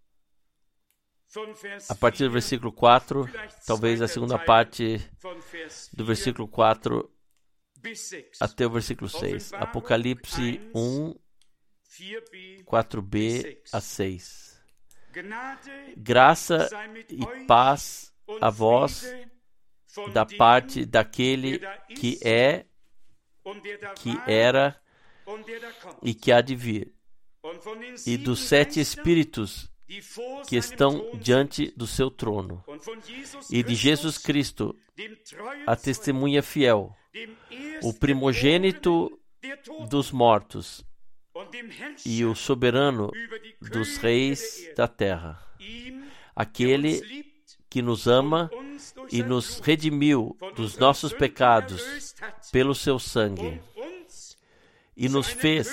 a partir do versículo quatro, talvez a segunda parte do versículo quatro até o versículo seis. Apocalipse um, quatro b a seis. Graça e paz a vós da parte daquele que é, que era e que há de vir, e dos sete espíritos que estão diante do seu trono, e de Jesus Cristo, a testemunha fiel, o primogênito dos mortos e o soberano dos reis da terra, aquele que nos ama e nos redimiu dos nossos pecados pelo seu sangue, e nos fez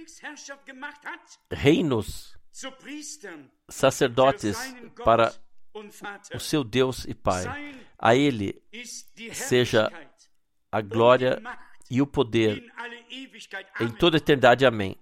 reinos, sacerdotes para o seu Deus e Pai. A Ele seja a glória e o poder em toda a eternidade. Amém.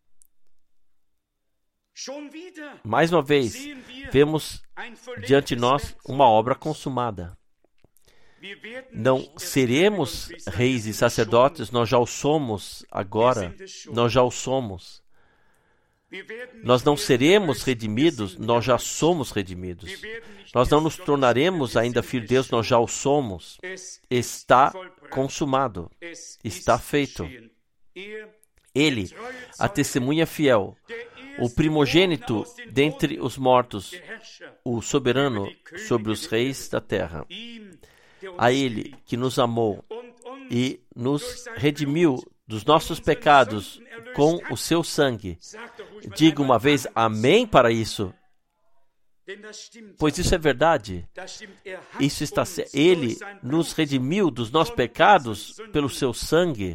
Mais uma vez, vemos diante de nós uma obra consumada. Não seremos reis e sacerdotes, nós já o somos agora, nós já o somos. Nós não seremos redimidos, nós já somos redimidos. Nós não nos tornaremos ainda filhos de Deus, nós já o somos. Está consumado, está feito. Ele, a testemunha fiel, o primogênito dentre os mortos, o soberano sobre os reis da terra. A Ele que nos amou e nos redimiu dos nossos pecados com o seu sangue. Diga uma vez amém para isso, pois isso é verdade. Isso está certo. Ele nos redimiu dos nossos pecados pelo seu sangue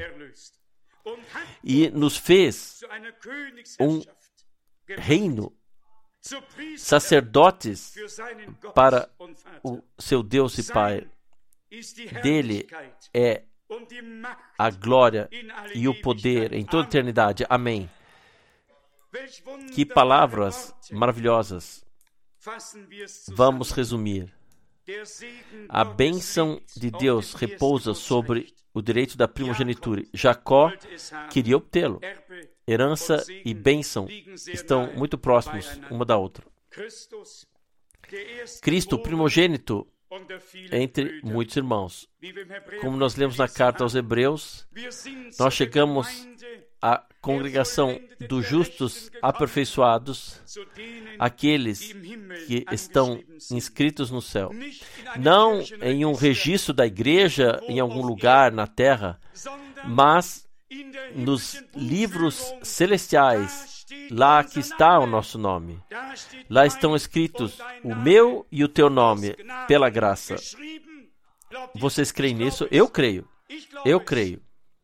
e nos fez um reino, sacerdotes para o seu Deus e Pai. Dele é a glória e o poder em toda a eternidade. Amém. Que palavras maravilhosas. Vamos resumir. A bênção de Deus repousa sobre o direito da primogenitura. Jacó queria obtê-lo. Herança e bênção estão muito próximos uma da outra. Cristo, primogênito entre muitos irmãos. Como nós lemos na carta aos Hebreus, nós chegamos à congregação dos justos aperfeiçoados, aqueles que estão inscritos no céu. Não em um registro da igreja em algum lugar na terra, mas nos livros celestiais, lá que está o nosso nome. Lá estão escritos o meu e o teu nome, pela graça. Vocês creem nisso? Eu creio. Eu creio.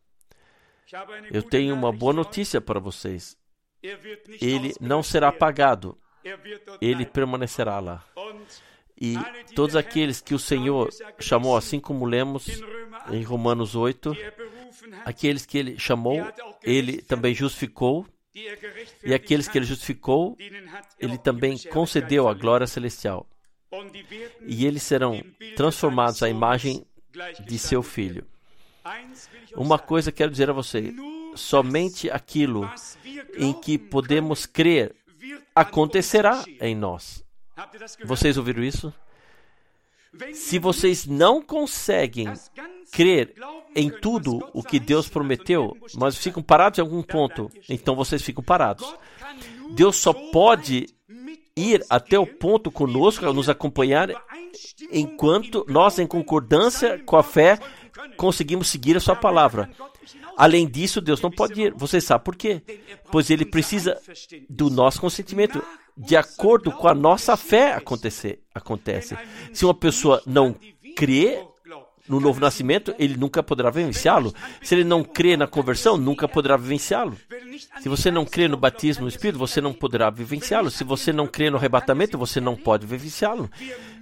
Eu tenho uma boa notícia para vocês. Ele não será apagado. Ele permanecerá lá. E todos aqueles que o Senhor chamou, assim como lemos em Romanos oito, aqueles que Ele chamou, Ele também justificou. E aqueles que Ele justificou, Ele também concedeu a glória celestial. E eles serão transformados à imagem de seu Filho. Uma coisa quero dizer a você: somente aquilo em que podemos crer acontecerá em nós. Vocês ouviram isso? Se vocês não conseguem crer em tudo o que Deus prometeu, mas ficam parados em algum ponto, então vocês ficam parados. Deus só pode ir até o ponto conosco, nos acompanhar, enquanto nós, em concordância com a fé, conseguimos seguir a sua palavra. Além disso, Deus não pode ir. Você sabe por quê? Pois Ele precisa do nosso consentimento. De acordo com a nossa fé acontecer, acontece. Se uma pessoa não crê no novo nascimento, ele nunca poderá vivenciá-lo. Se ele não crê na conversão, nunca poderá vivenciá-lo. Se você não crê no batismo no Espírito, você não poderá vivenciá-lo. Se você não crê no arrebatamento, você não pode vivenciá-lo.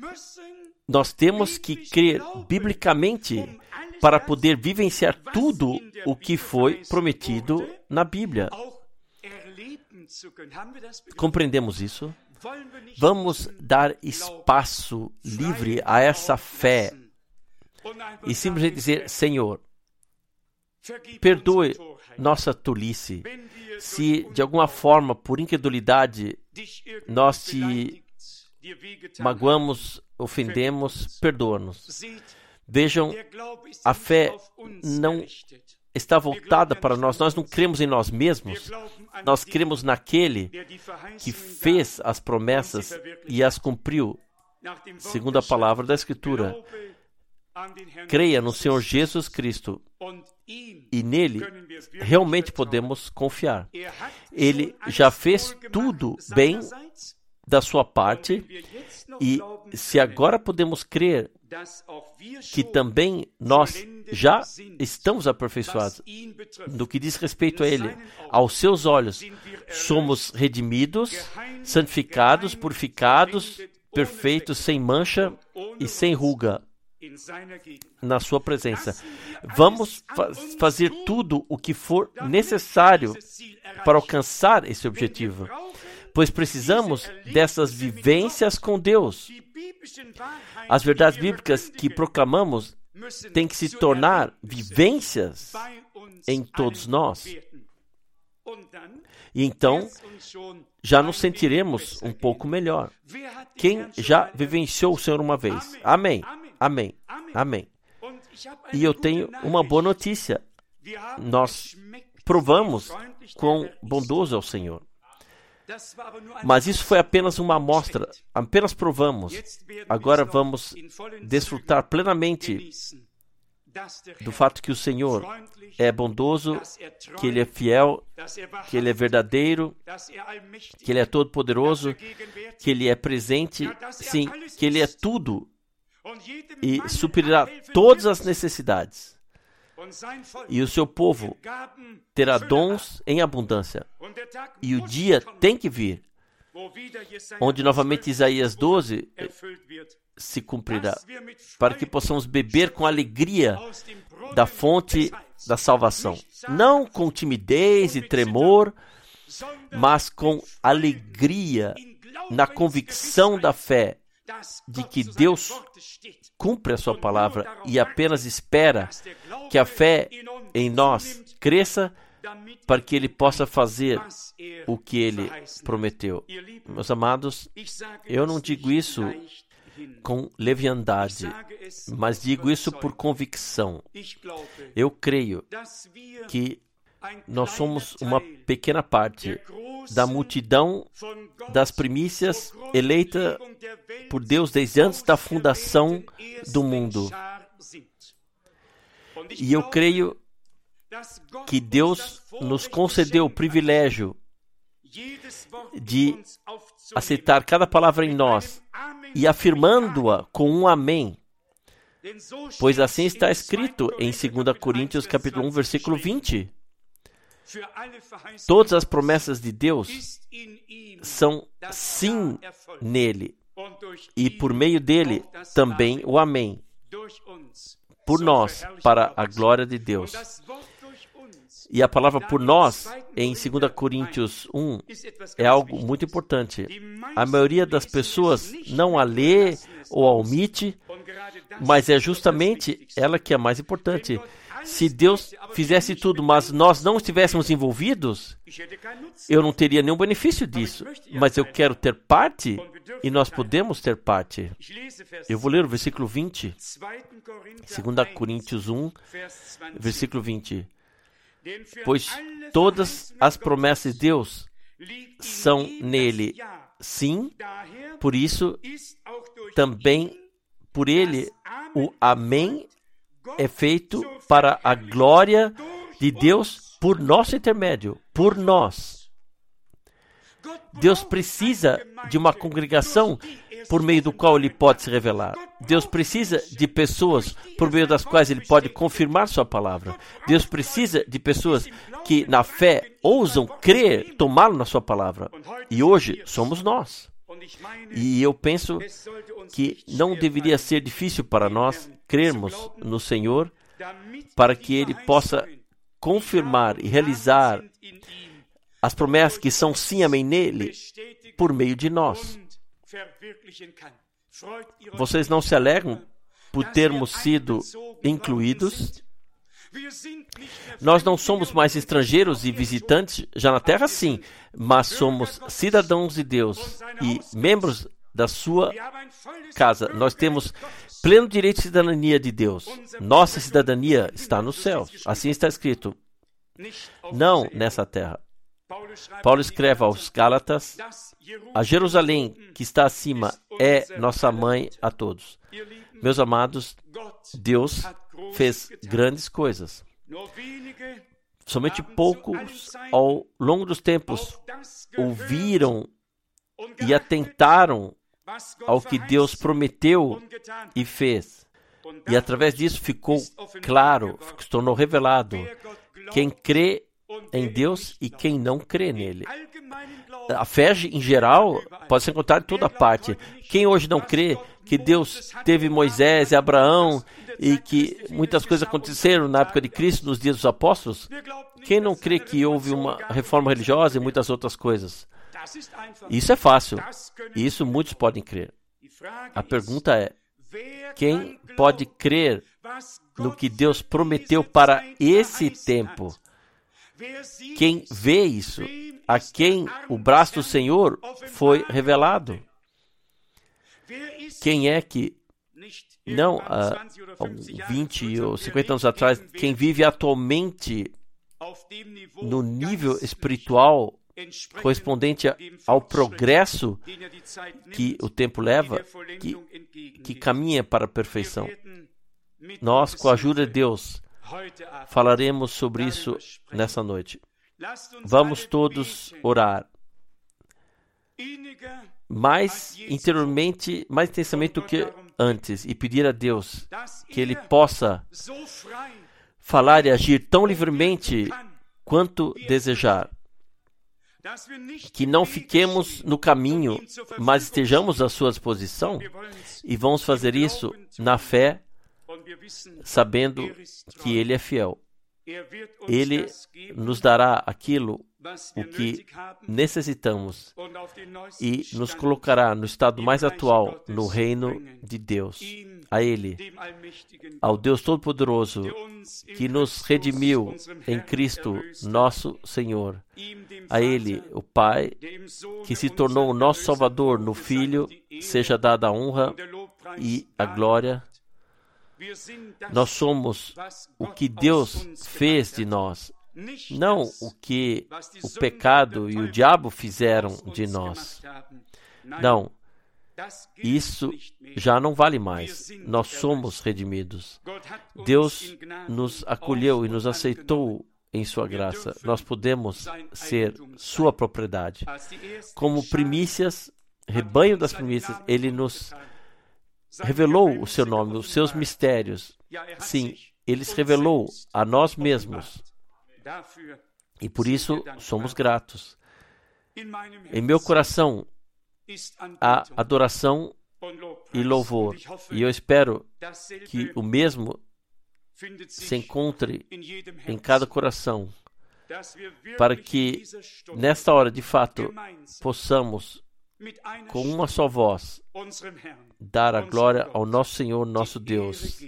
Nós temos que crer biblicamente para poder vivenciar tudo o que foi prometido na Bíblia. Compreendemos isso? Vamos dar espaço livre a essa fé e simplesmente dizer: Senhor, perdoe nossa tolice. Se de alguma forma, por incredulidade, nós te magoamos, ofendemos, perdoa-nos. Vejam, a fé não está voltada para nós. Nós não cremos em nós mesmos. Nós cremos naquele que fez as promessas e as cumpriu, segundo a palavra da Escritura. Creia no Senhor Jesus Cristo e nele realmente podemos confiar. Ele já fez tudo bem da sua parte e se agora podemos crer que também nós já estamos aperfeiçoados no que diz respeito a Ele, aos seus olhos, somos redimidos, santificados, purificados, perfeitos, sem mancha e sem ruga na sua presença. Vamos fa- fazer tudo o que for necessário para alcançar esse objetivo, pois precisamos dessas vivências com Deus. As verdades bíblicas que proclamamos têm que se tornar vivências em todos nós. E então, já nos sentiremos um pouco melhor. Quem já vivenciou o Senhor uma vez? Amém, amém, amém. E eu tenho uma boa notícia. Nós provamos quão bondoso é o Senhor. Mas isso foi apenas uma amostra, apenas provamos. Agora vamos desfrutar plenamente do fato que o Senhor é bondoso, que Ele é fiel, que Ele é verdadeiro, que Ele é todo-poderoso, que Ele é presente, sim, que Ele é tudo e suprirá todas as necessidades. E o seu povo terá dons em abundância. E o dia tem que vir, onde novamente Isaías doze se cumprirá, para que possamos beber com alegria da fonte da salvação. Não com timidez e tremor, mas com alegria na convicção da fé de que Deus cumpre a sua palavra e apenas espera que a fé em nós cresça para que Ele possa fazer o que Ele prometeu. Meus amados, eu não digo isso com leviandade, mas digo isso por convicção. Eu creio que nós somos uma pequena parte da multidão das primícias eleita por Deus desde antes da fundação do mundo. E eu creio que Deus nos concedeu o privilégio de aceitar cada palavra em nós e afirmando-a com um amém. Pois assim está escrito em dois Coríntios capítulo um, versículo vinte. Todas as promessas de Deus são sim nele, e por meio dele também o amém, por nós, para a glória de Deus. E a palavra por nós, em dois Coríntios um, é algo muito importante. A maioria das pessoas não a lê ou a omite, mas é justamente ela que é mais importante. Se Deus fizesse tudo, mas nós não estivéssemos envolvidos, eu não teria nenhum benefício disso. Mas eu quero ter parte, e nós podemos ter parte. Eu vou ler o versículo vinte, dois Coríntios um, versículo vinte. Pois todas as promessas de Deus são nele sim, por isso também por ele o amém é feito para a glória de Deus por nosso intermédio, por nós. Deus precisa de uma congregação por meio do qual Ele pode se revelar. Deus precisa de pessoas por meio das quais Ele pode confirmar sua palavra. Deus precisa de pessoas que, na fé, ousam crer, tomá-lo na sua palavra. E hoje somos nós. E eu penso que não deveria ser difícil para nós crermos no Senhor para que Ele possa confirmar e realizar as promessas que são sim, amém nele, por meio de nós. Vocês não se alegram por termos sido incluídos? Nós não somos mais estrangeiros e visitantes, já na terra sim, mas somos cidadãos de Deus e membros da sua casa. Nós temos pleno direito de cidadania de Deus. Nossa cidadania está nos céus. Assim está escrito. Não nessa terra. Paulo escreve aos Gálatas: a Jerusalém que está acima é nossa mãe a todos. Meus amados, Deus fez grandes coisas. Somente poucos, ao longo dos tempos, ouviram e atentaram ao que Deus prometeu e fez. E através disso ficou claro, se tornou revelado, quem crê em Deus e quem não crê nele. A fé em geral pode ser encontrada em toda parte. Quem hoje não crê que Deus teve Moisés e Abraão e que muitas coisas aconteceram na época de Cristo, nos dias dos apóstolos, quem não crê que houve uma reforma religiosa e muitas outras coisas? Isso é fácil. Isso muitos podem crer. A pergunta é: quem pode crer no que Deus prometeu para esse tempo? Quem vê isso? A quem o braço do Senhor foi revelado? Quem é que, não há vinte ou cinquenta anos atrás, quem vive atualmente no nível espiritual correspondente ao progresso que o tempo leva, que, que caminha para a perfeição? Nós, com a ajuda de Deus, falaremos sobre isso nessa noite. Vamos todos orar mais interiormente, mais intensamente do que antes, e pedir a Deus que Ele possa falar e agir tão livremente quanto desejar. Que não fiquemos no caminho, mas estejamos à sua disposição, e vamos fazer isso na fé, sabendo que Ele é fiel. Ele nos dará aquilo o que necessitamos e nos colocará no estado mais atual no reino de Deus. A Ele, ao Deus Todo-Poderoso, que nos redimiu em Cristo, nosso Senhor. A Ele, o Pai, que se tornou o nosso Salvador no Filho, seja dada a honra e a glória. Nós somos o que Deus fez de nós, não o que o pecado e o diabo fizeram de nós. Não, isso já não vale mais. Nós somos redimidos. Deus nos acolheu e nos aceitou em sua graça. Nós podemos ser sua propriedade. Como primícias, rebanho das primícias, Ele nos revelou o seu nome, os seus mistérios. Sim, Ele se revelou a nós mesmos. E por isso somos gratos. Em meu coração há adoração e louvor. E eu espero que o mesmo se encontre em cada coração, para que nesta hora, de fato, possamos, com uma só voz, dar a glória ao nosso Senhor, nosso Deus,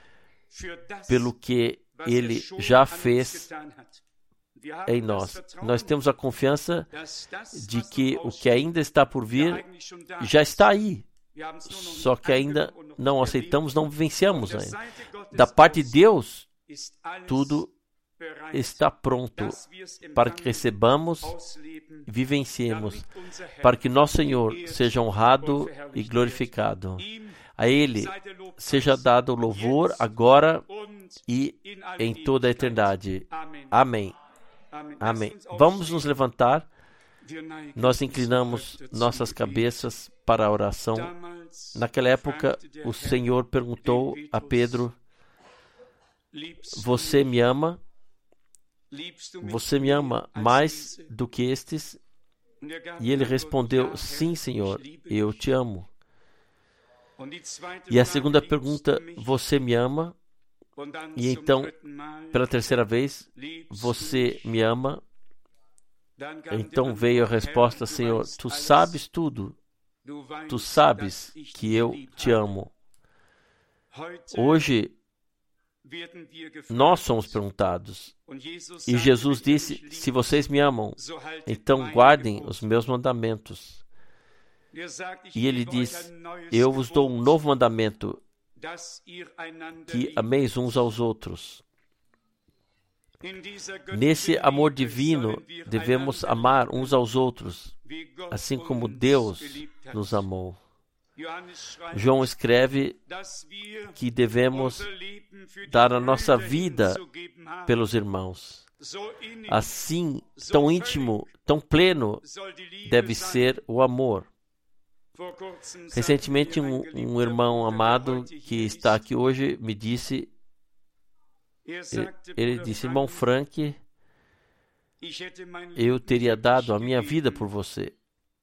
pelo que Ele já fez em nós. Nós temos a confiança de que o que ainda está por vir já está aí, só que ainda não aceitamos, não vivenciamos ainda. Da parte de Deus, tudo está pronto para que recebamos e vivenciemos, para que nosso Senhor seja honrado e glorificado. A Ele seja dado louvor agora e em toda a eternidade. Amém. Amém. Vamos nos levantar. Nós inclinamos nossas cabeças para a oração. Naquela época, o Senhor perguntou a Pedro: você me ama? Você me ama mais do que estes? E ele respondeu: sim, Senhor, eu te amo. E a segunda pergunta: você me ama? E então, pela terceira vez: você me ama? Então veio a resposta: Senhor, tu sabes tudo, tu sabes que eu te amo. Hoje, nós somos perguntados, e Jesus disse: se vocês me amam, então guardem os meus mandamentos. E ele diz: eu vos dou um novo mandamento, que ameis uns aos outros. Nesse amor divino, devemos amar uns aos outros, assim como Deus nos amou. João escreve que devemos dar a nossa vida pelos irmãos. Assim, tão íntimo, tão pleno, deve ser o amor. Recentemente, um, um irmão amado que está aqui hoje me disse, ele disse: irmão Frank, eu teria dado a minha vida por você.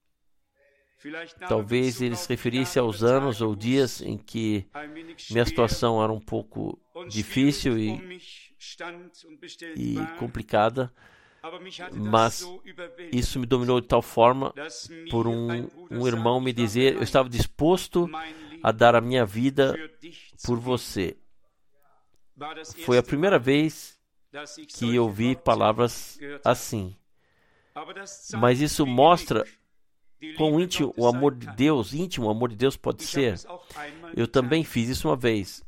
Talvez ele se referisse aos anos ou dias em que minha situação era um pouco difícil e, e complicada, mas isso me dominou de tal forma por um, um irmão me dizer: eu estava disposto a dar a minha vida por você. Foi a primeira vez que eu ouvi palavras assim. Mas isso mostra quão íntimo o amor de Deus, íntimo o amor de Deus pode ser. Eu também fiz isso uma vez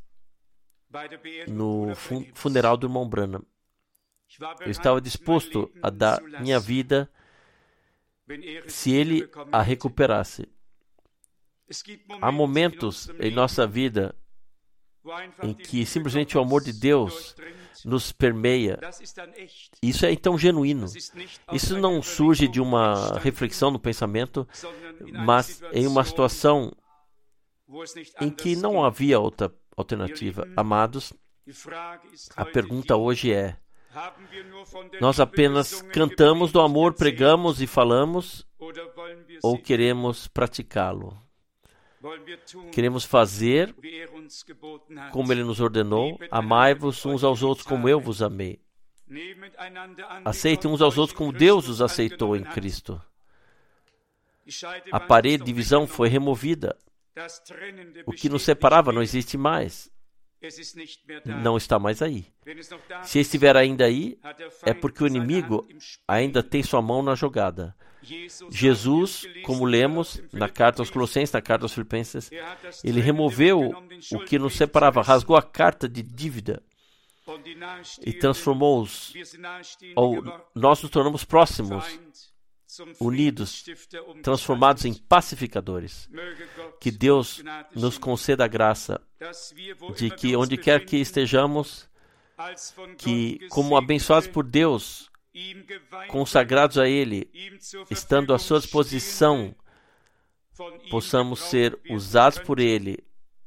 no fun- funeral do irmão Branham. Eu estava disposto a dar minha vida se ele a recuperasse. Há momentos em nossa vida em que simplesmente o amor de Deus nos permeia. Isso é então genuíno. Isso não surge de uma reflexão no pensamento, mas em uma situação em que não havia outra alternativa. Amados, a pergunta hoje é: nós apenas cantamos do amor, pregamos e falamos, ou queremos praticá-lo? Queremos fazer como Ele nos ordenou: amai-vos uns aos outros como eu vos amei. Aceitem uns aos outros como Deus os aceitou em Cristo. A parede de divisão foi removida. O que nos separava não existe mais. Não está mais aí. Se estiver ainda aí, é porque o inimigo ainda tem sua mão na jogada. Jesus, como lemos na carta aos Colossenses, na carta aos Filipenses, ele removeu o que nos separava, rasgou a carta de dívida e transformou-os, ou nós nos tornamos próximos, unidos, transformados em pacificadores. Que Deus nos conceda a graça de que, onde quer que estejamos, que, como abençoados por Deus, consagrados a Ele, estando à sua disposição, possamos ser usados por Ele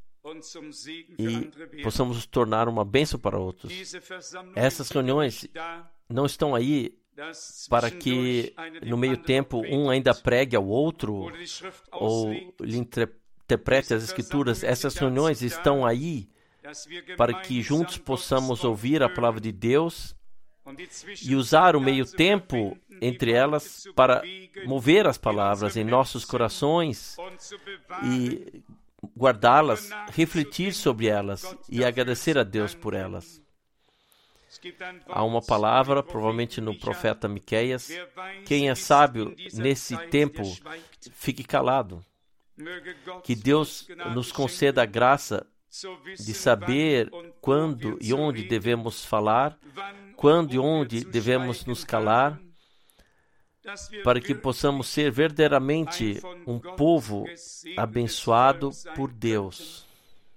e possamos nos tornar uma bênção para outros. Essas reuniões não estão aí para que, no meio tempo, um ainda pregue ao outro ou lhe interprete as Escrituras. Essas reuniões estão aí para que juntos possamos ouvir a palavra de Deus e usar o meio tempo entre elas para mover as palavras em nossos corações e guardá-las, refletir sobre elas e agradecer a Deus por elas. Há uma palavra, provavelmente no profeta Miqueias: quem é sábio nesse tempo, fique calado. Que Deus nos conceda a graça de saber quando e onde devemos falar, quando e onde devemos nos calar, para que possamos ser verdadeiramente um povo abençoado por Deus.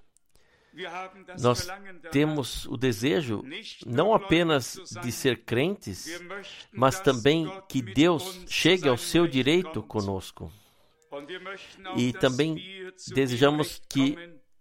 Nós temos o desejo não apenas de ser crentes, mas também que Deus chegue ao seu direito conosco. E também desejamos que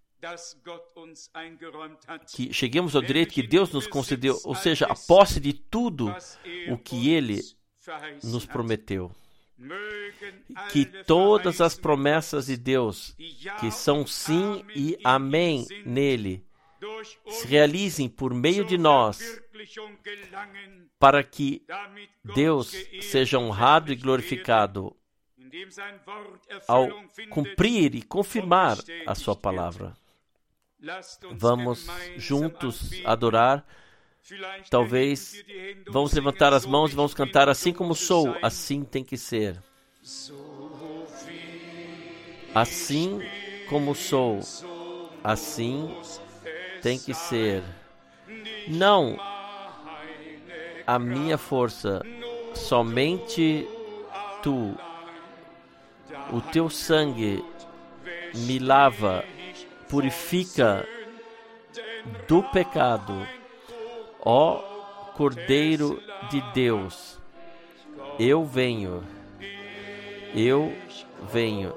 que cheguemos ao direito que Deus nos concedeu, ou seja, a posse de tudo o que Ele nos prometeu. Que todas as promessas de Deus, que são sim e amém nele, se realizem por meio de nós, para que Deus seja honrado e glorificado ao cumprir e confirmar a sua palavra. Vamos juntos adorar. Talvez vamos levantar as mãos e vamos cantar assim como sou, assim tem que ser. Assim como sou, assim tem que ser. Não a minha força, somente tu. O teu sangue me lava, purifica do pecado. Ó Cordeiro de Deus, eu venho, eu venho.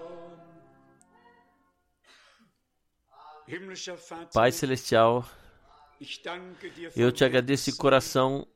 Pai Celestial, eu te agradeço de coração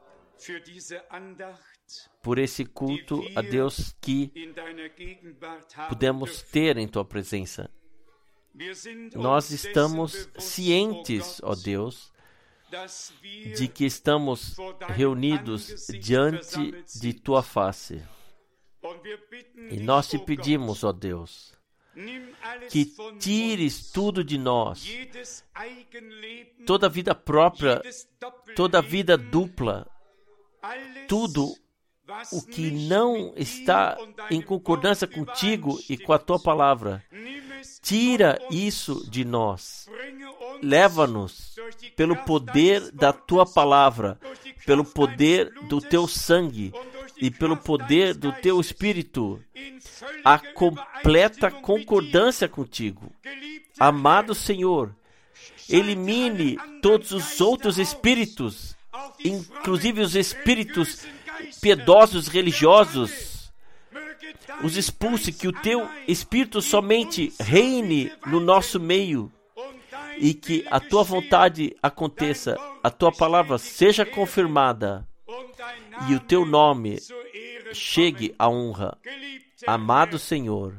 por esse culto a Deus que pudemos ter em Tua presença. Nós estamos cientes, ó Deus, de que estamos reunidos diante de Tua face. E nós te pedimos, ó Deus, que tires tudo de nós, toda vida própria, toda vida dupla, tudo o que não está em concordância contigo e com a Tua palavra. Tira isso de nós. Leva-nos pelo poder da Tua palavra, pelo poder do Teu sangue e pelo poder do Teu Espírito, a completa concordância contigo. Amado Senhor, elimine todos os outros espíritos, inclusive os espíritos piedosos religiosos, os expulse, que o Teu Espírito somente reine no nosso meio e que a Tua vontade aconteça, a Tua palavra seja confirmada e o Teu nome chegue à honra. Amado Senhor,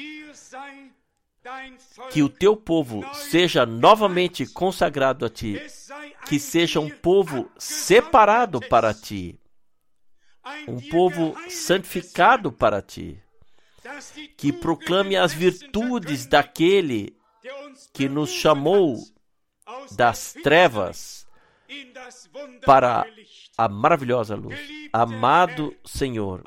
que o Teu povo seja novamente consagrado a Ti, que seja um povo separado para Ti, um povo santificado para Ti, que proclame as virtudes daquele que nos chamou das trevas para a maravilhosa luz. Amado Senhor,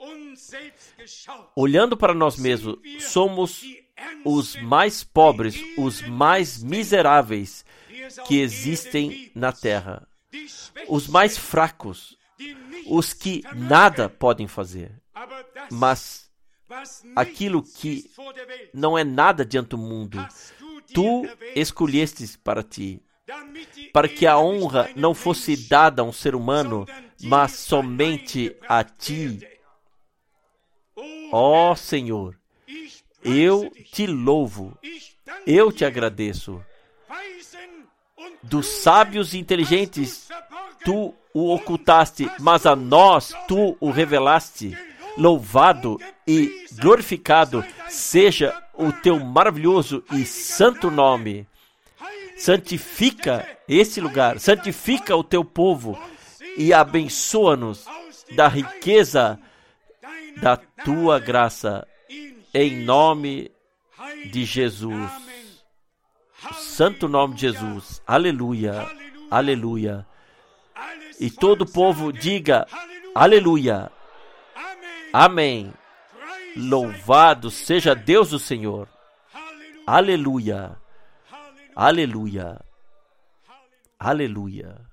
olhando para nós mesmos, somos os mais pobres, os mais miseráveis que existem na terra, os mais fracos, os que nada podem fazer. Mas aquilo que não é nada diante do mundo, Tu escolhestes para Ti, para que a honra não fosse dada a um ser humano, mas somente a Ti. Ó Senhor, eu Te louvo, eu Te agradeço. Dos sábios e inteligentes, Tu o ocultaste, mas a nós Tu o revelaste. Louvado e glorificado seja o Teu maravilhoso e santo nome. Santifica esse lugar, santifica o Teu povo e abençoa-nos da riqueza da Tua graça, em nome de Jesus. O santo nome de Jesus. Aleluia, aleluia. E todo o povo diga aleluia. Amém. Louvado seja Deus o Senhor. Aleluia. Aleluia. Aleluia.